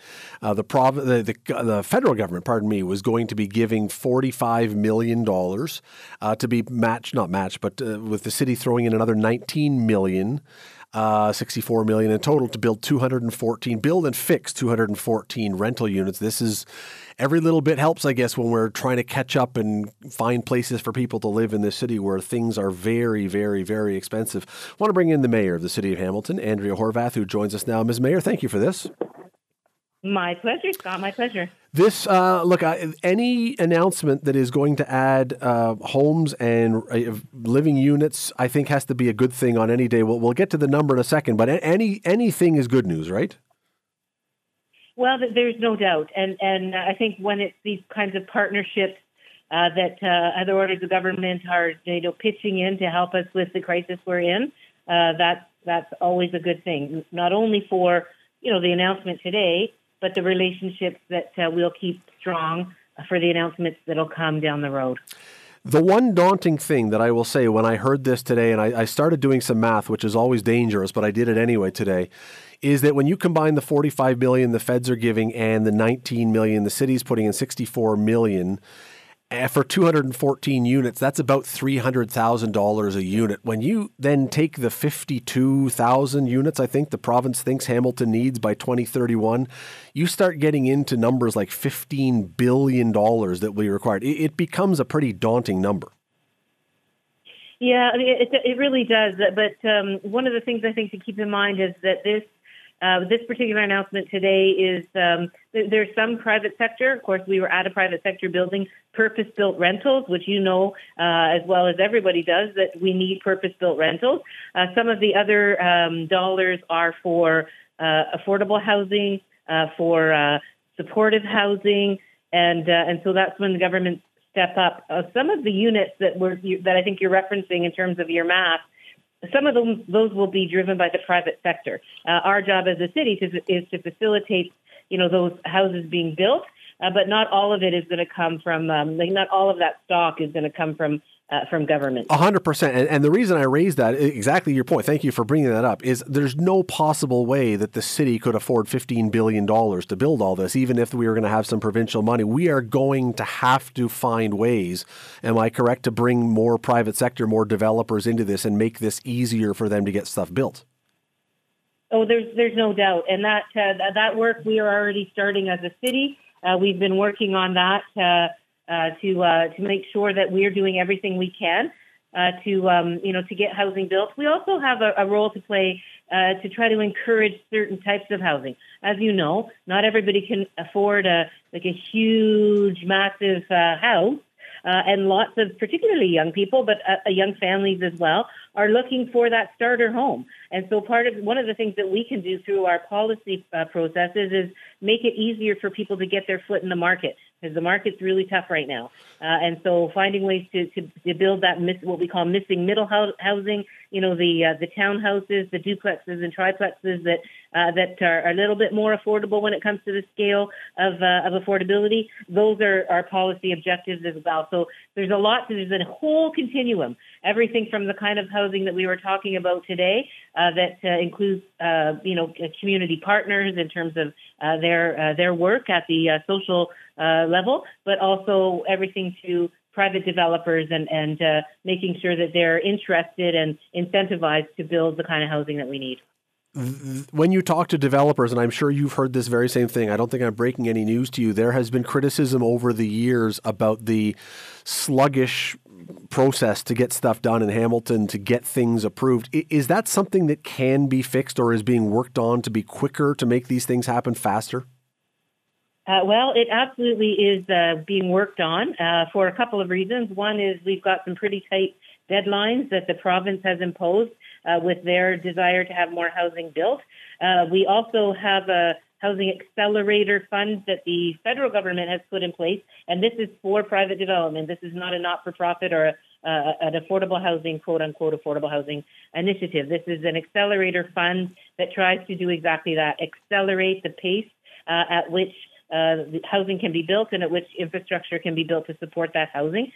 the federal government, was going to be giving $45 million to be not matched, but with the city throwing in another $19 million. 64 million in total to build and fix 214 rental units. This is, every little bit helps, I guess, when we're trying to catch up and find places for people to live in this city where things are very, very, very expensive. I want to bring in the mayor of the city of Hamilton, Andrea Horvath, who joins us now. Ms. Mayor, thank you for this. My pleasure, Scott. My pleasure. This, any announcement that is going to add homes and living units, I think has to be a good thing on any day. We'll get to the number in a second, but anything is good news, right? Well, there's no doubt. And I think when it's these kinds of partnerships that other orders of government are pitching in to help us with the crisis we're in, that's always a good thing. Not only for, the announcement today, but the relationships that we'll keep strong for the announcements that'll come down the road. The one daunting thing that I will say when I heard this today, and I started doing some math, which is always dangerous, but I did it anyway today, is that when you combine the $45 million the feds are giving and the $19 million the city's putting in, $64 million, for 214 units, that's about $300,000 a unit. When you then take the 52,000 units, I think the province thinks Hamilton needs by 2031, you start getting into numbers like $15 billion that will be required. It becomes a pretty daunting number. Yeah, it really does. But one of the things I think to keep in mind is that this particular announcement today is there's some private sector. Of course, we were at a private sector building purpose-built rentals, which as well as everybody does, that we need purpose-built rentals. Some of the other dollars are for affordable housing, for supportive housing, and so that's when the government step up. Some of the units that I think you're referencing in terms of your math, some of those will be driven by the private sector. Our job as a city is to facilitate, those houses being built, but not all of it is going to come from, not all of that stock is going to come from government. 100%. And the reason I raised that, exactly your point, thank you for bringing that up, is there's no possible way that the city could afford $15 billion to build all this, even if we were going to have some provincial money. We are going to have to find ways, am I correct, to bring more private sector, more developers into this and make this easier for them to get stuff built? Oh, there's no doubt. And that work we are already starting as a city. We've been working on that to make sure that we're doing everything we can to get housing built. We also have a role to play to try to encourage certain types of housing. As you know, not everybody can afford a huge, massive house. And lots of particularly young people, but young families as well, are looking for that starter home. And so one of the things that we can do through our policy processes is make it easier for people to get their foot in the market, because the market's really tough right now. And so finding ways to build that what we call missing middle housing, the townhouses, the duplexes and triplexes that are a little bit more affordable when it comes to the scale of affordability. Those are our policy objectives as well. So there's a whole continuum, everything from the kind of housing that we were talking about today that includes, community partners in terms of their work at the social level, but also everything to private developers and making sure that they're interested and incentivized to build the kind of housing that we need. When you talk to developers, and I'm sure you've heard this very same thing, I don't think I'm breaking any news to you, there has been criticism over the years about the sluggish process to get stuff done in Hamilton, to get things approved. Is that something that can be fixed or is being worked on to be quicker, to make these things happen faster? Well, it absolutely is being worked on for a couple of reasons. One is we've got some pretty tight deadlines that the province has imposed with their desire to have more housing built. We also have a housing accelerator fund that the federal government has put in place, and this is for private development. This is not a not-for-profit or an affordable housing, quote-unquote, affordable housing initiative. This is an accelerator fund that tries to do exactly that, accelerate the pace at which the housing can be built and at which infrastructure can be built to support that housing.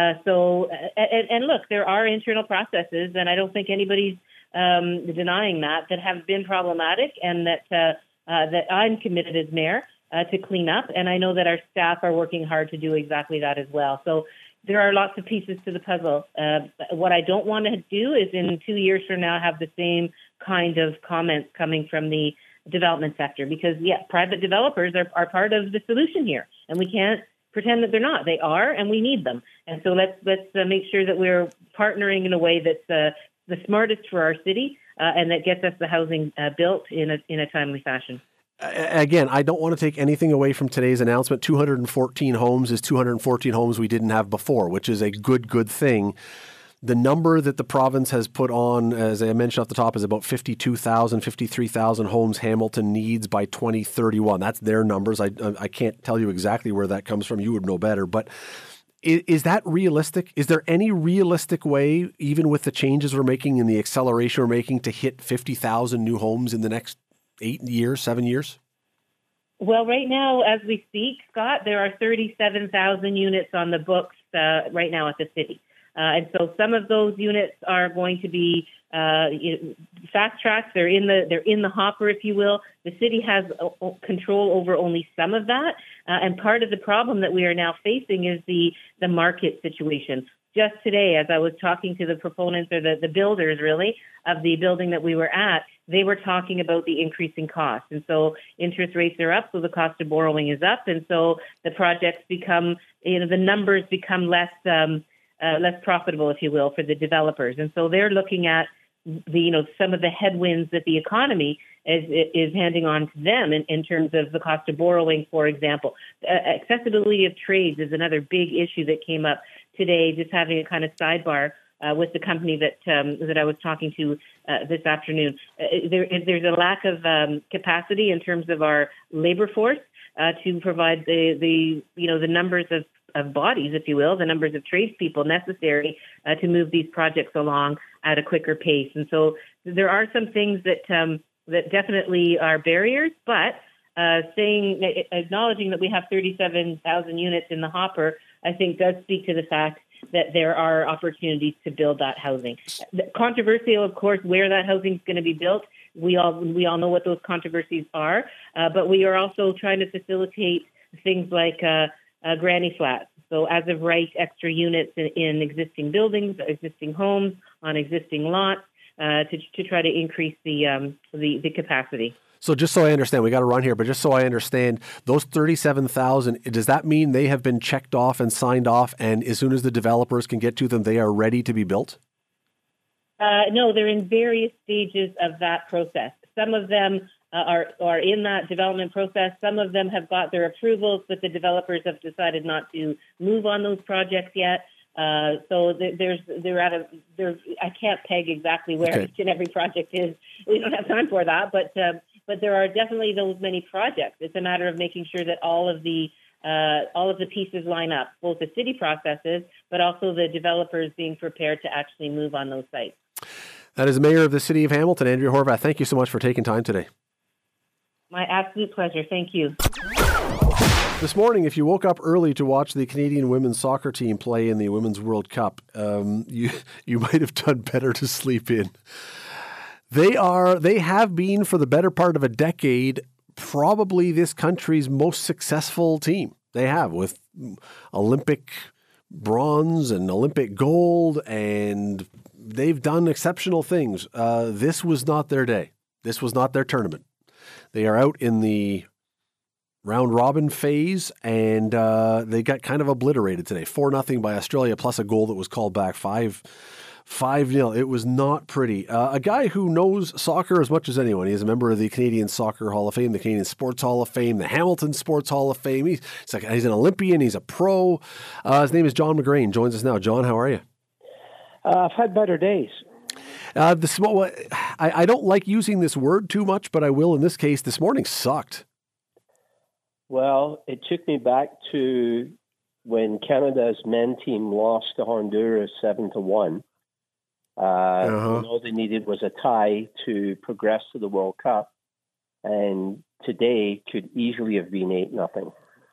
And look, there are internal processes, and I don't think anybody's denying that have been problematic, and that I'm committed as mayor to clean up. And I know that our staff are working hard to do exactly that as well. So there are lots of pieces to the puzzle. What I don't want to do is in 2 years from now have the same kind of comments coming from the development sector, because private developers are part of the solution here, and we can't pretend that they're not. They are, and we need them. And so let's make sure that we're partnering in a way that's the smartest for our city and that gets us the housing built in a timely fashion. Again, I don't want to take anything away from today's announcement. 214 homes is 214 homes we didn't have before, which is a good thing. The number that the province has put on, as I mentioned off the top, is about 52,000, 53,000 homes Hamilton needs by 2031. That's their numbers. I can't tell you exactly where that comes from. You would know better. But is that realistic? Is there any realistic way, even with the changes we're making and the acceleration we're making, to hit 50,000 new homes in the next 7 years? Well, right now, as we speak, Scott, there are 37,000 units on the books right now at the city. And so some of those units are going to be fast tracks. They're in the hopper, if you will. The city has control over only some of that. And part of the problem that we are now facing is the market situation. Just today, as I was talking to the proponents or the builders, really, of the building that we were at, they were talking about the increasing costs. And so interest rates are up, so the cost of borrowing is up. And so the projects become, the numbers become less profitable, if you will, for the developers. And so they're looking at some of the headwinds that the economy is handing on to them in terms of the cost of borrowing, for example. Accessibility of trades is another big issue that came up today, just having a kind of sidebar with the company that I was talking to this afternoon. There's a lack of capacity in terms of our labor force to provide the numbers of bodies, if you will, the numbers of tradespeople necessary to move these projects along at a quicker pace. And so there are some things that definitely are barriers, but acknowledging that we have 37,000 units in the hopper, I think does speak to the fact that there are opportunities to build that housing. Controversial, of course, where that housing is going to be built. We all know what those controversies are, but we are also trying to facilitate things like granny flats. So as of right, extra units in existing buildings, existing homes, on existing lots, to try to increase the capacity. So just so I understand, we got to run here, but just so I understand, those 37,000, does that mean they have been checked off and signed off, and as soon as the developers can get to them, they are ready to be built? No, they're in various stages of that process. Some of them are in that development process. Some of them have got their approvals, but the developers have decided not to move on those projects yet. So I can't peg exactly where each and every project is. We don't have time for that, but there are definitely those many projects. It's a matter of making sure that all of the pieces line up, both the city processes, but also the developers being prepared to actually move on those sites. That is Mayor of the City of Hamilton, Andrea Horwath. Thank you so much for taking time today. My absolute pleasure. Thank you. This morning, if you woke up early to watch the Canadian women's soccer team play in the Women's World Cup, you might have done better to sleep in. They have been for the better part of a decade, probably this country's most successful team. They have, with Olympic bronze and Olympic gold, and they've done exceptional things. This was not their day. This was not their tournament. They are out in the round robin phase, and they got kind of obliterated today. 4-0 by Australia, plus a goal that was called back 5-0. It was not pretty. A guy who knows soccer as much as anyone. He's a member of the Canadian Soccer Hall of Fame, the Canadian Sports Hall of Fame, the Hamilton Sports Hall of Fame. He's an Olympian. He's a pro. His name is John McGrain. Joins us now. John, how are you? I've had better days. I don't like using this word too much, but I will in this case. This morning sucked. Well, it took me back to when Canada's men team lost to Honduras 7-1. And all they needed was a tie to progress to the World Cup, and today could easily have been 8-0.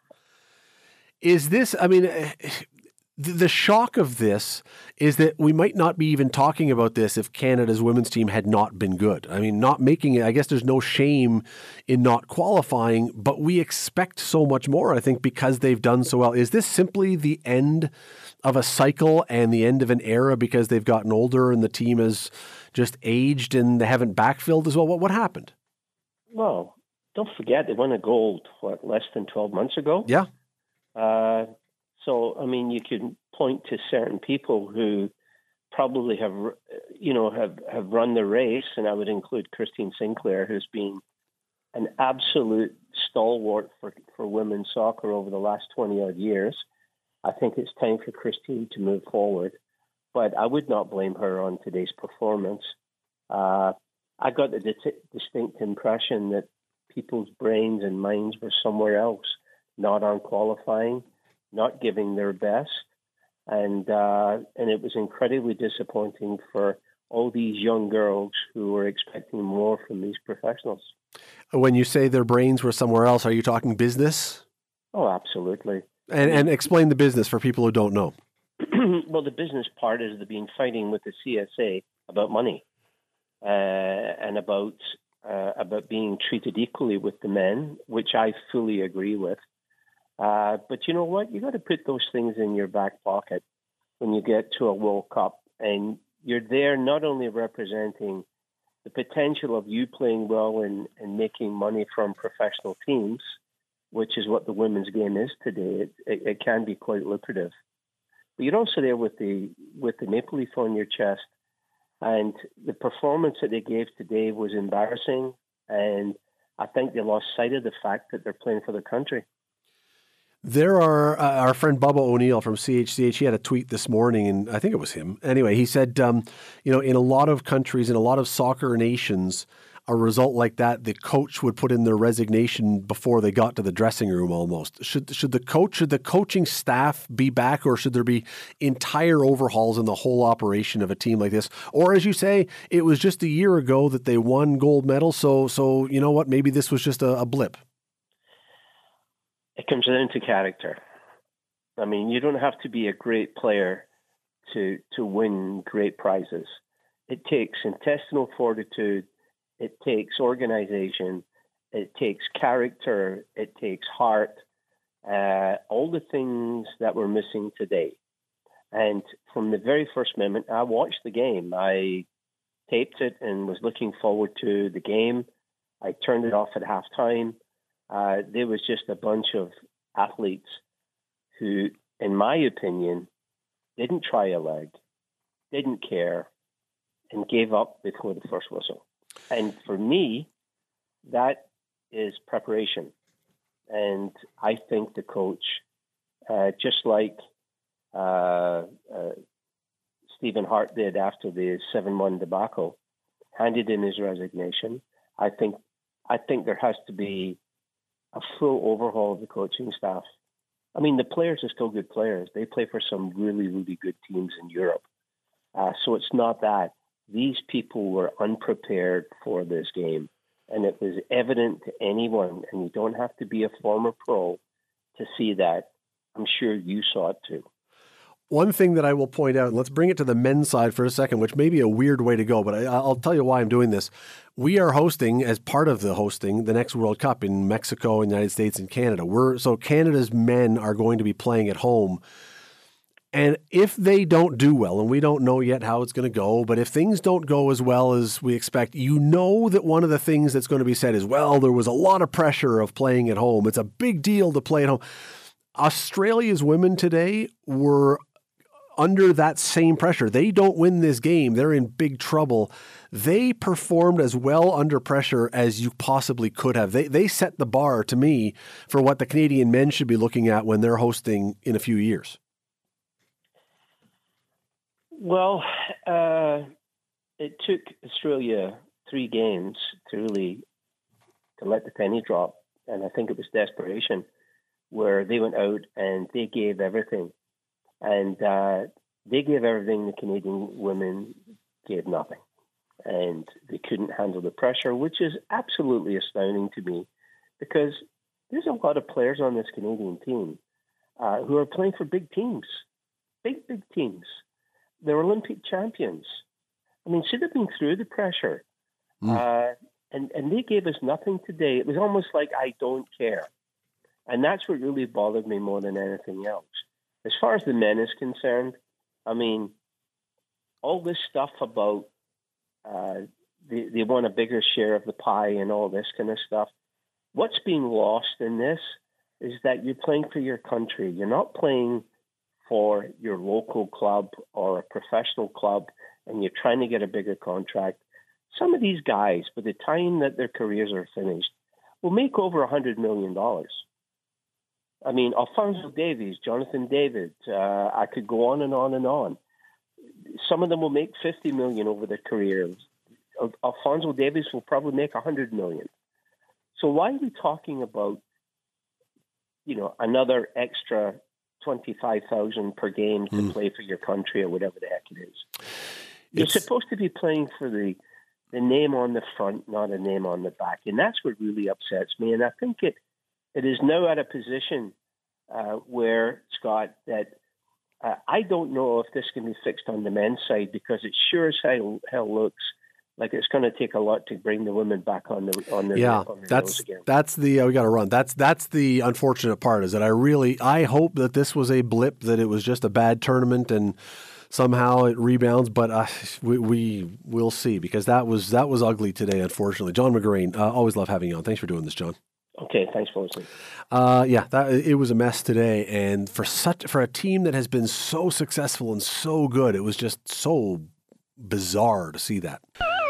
Is this? I mean, the shock of this is that we might not be even talking about this if Canada's women's team had not been good. I mean, not making it, I guess there's no shame in not qualifying, but we expect so much more, I think, because they've done so well. Is this simply the end of a cycle and the end of an era because they've gotten older and the team has just aged and they haven't backfilled as well? What happened? Well, don't forget they won a gold, less than 12 months ago? Yeah. So, I mean, you can point to certain people who probably have run the race, and I would include Christine Sinclair, who's been an absolute stalwart for women's soccer over the last 20-odd years. I think it's time for Christine to move forward, but I would not blame her on today's performance. I got the distinct impression that people's brains and minds were somewhere else, not on qualifying, not giving their best, and it was incredibly disappointing for all these young girls who were expecting more from these professionals. When you say their brains were somewhere else, are you talking business? Oh, absolutely. And explain the business for people who don't know. Well, the business part is they've been fighting with the CSA about money and about being treated equally with the men, which I fully agree with. But you know what? You got to put those things in your back pocket when you get to a World Cup, and you're there not only representing the potential of you playing well and making money from professional teams, which is what the women's game is today. It can be quite lucrative, but you're also there with the maple leaf on your chest, and the performance that they gave today was embarrassing, and I think they lost sight of the fact that they're playing for the country. There are our friend Bubba O'Neill from CHCH. He had a tweet this morning, and I think it was him. Anyway, he said, in a lot of countries, in a lot of soccer nations, a result like that, the coach would put in their resignation before they got to the dressing room almost. Should the coaching staff be back, or should there be entire overhauls in the whole operation of a team like this? Or as you say, it was just a year ago that they won gold medal, so you know what, maybe this was just a blip. It comes down to character. I mean, you don't have to be a great player to win great prizes. It takes intestinal fortitude. It takes organization. It takes character. It takes heart. All the things that were missing today. And from the very first moment, I watched the game. I taped it and was looking forward to the game. I turned it off at halftime. There was just a bunch of athletes who, in my opinion, didn't try a leg, didn't care, and gave up before the first whistle. And for me, that is preparation. And I think the coach, just like Stephen Hart did after the 7-1 debacle, handed in his resignation. I think there has to be a full overhaul of the coaching staff. I mean, the players are still good players. They play for some really, really good teams in Europe. So it's not that. These people were unprepared for this game. And it was evident to anyone, and you don't have to be a former pro to see that. I'm sure you saw it too. One thing that I will point out, and let's bring it to the men's side for a second, which may be a weird way to go, but I'll tell you why I'm doing this. We are hosting, as part of the hosting, the next World Cup in Mexico, United States, and Canada. So Canada's men are going to be playing at home. And if they don't do well, and we don't know yet how it's going to go, but if things don't go as well as we expect, you know that one of the things that's going to be said is, well, there was a lot of pressure of playing at home. It's a big deal to play at home. Australia's women today were under that same pressure. They don't win this game, they're in big trouble. They performed as well under pressure as you possibly could have. They set the bar, to me, for what the Canadian men should be looking at when they're hosting in a few years. Well, it took Australia 3 games to let the penny drop, and I think it was desperation, where they went out and they gave everything. And they gave everything, the Canadian women gave nothing. And they couldn't handle the pressure, which is absolutely astounding to me, because there's a lot of players on this Canadian team who are playing for big teams, big teams. They're Olympic champions. I mean, should have been through the pressure. And they gave us nothing today. It was almost like, I don't care. And that's what really bothered me more than anything else. As far as the men is concerned, I mean, all this stuff about they want a bigger share of the pie and all this kind of stuff. What's being lost in this is that you're playing for your country. You're not playing for your local club or a professional club, and you're trying to get a bigger contract. Some of these guys, by the time that their careers are finished, will make over $100 million. I mean, Alfonso Davies, Jonathan David, I could go on and on and on. Some of them will make $50 million over their careers. Alfonso Davies will probably make $100 million. So why are we talking about, another extra $25,000 per game to play for your country or whatever the heck it is? You're supposed to be playing for the name on the front, not a name on the back. And that's what really upsets me. And I think it is now at a position where, Scott, that I don't know if this can be fixed on the men's side, because it sure as hell looks like it's going to take a lot to bring the women back on their nose again. That's the we got to run. That's the unfortunate part, is that I hope that this was a blip, that it was just a bad tournament and somehow it rebounds, but we will see, because that was ugly today, unfortunately. John McGrain, always love having you on. Thanks for doing this, John. Okay, thanks for listening. It was a mess today, and for a team that has been so successful and so good, it was just so bizarre to see that.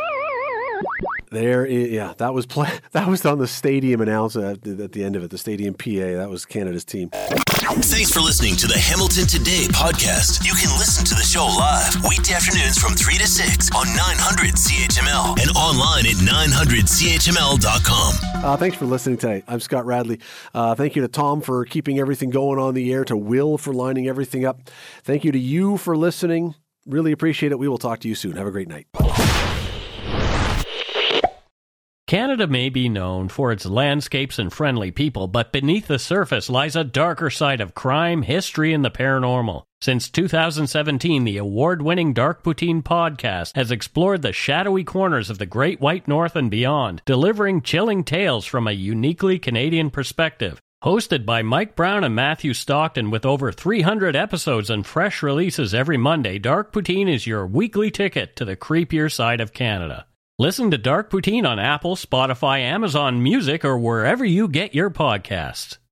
That was on the stadium announcement at the end of it, the stadium PA. That was Canada's team. Thanks for listening to the Hamilton Today podcast. You can listen to the show live weekday afternoons from 3 to 6 on 900 CHML and online at 900CHML.com. Thanks for listening today. I'm Scott Radley. Thank you to Tom for keeping everything going on the air, to Will for lining everything up. Thank you to you for listening. Really appreciate it. We will talk to you soon. Have a great night. Canada may be known for its landscapes and friendly people, but beneath the surface lies a darker side of crime, history, and the paranormal. Since 2017, the award-winning Dark Poutine podcast has explored the shadowy corners of the Great White North and beyond, delivering chilling tales from a uniquely Canadian perspective. Hosted by Mike Brown and Matthew Stockton, with over 300 episodes and fresh releases every Monday, Dark Poutine is your weekly ticket to the creepier side of Canada. Listen to Dark Poutine on Apple, Spotify, Amazon Music, or wherever you get your podcasts.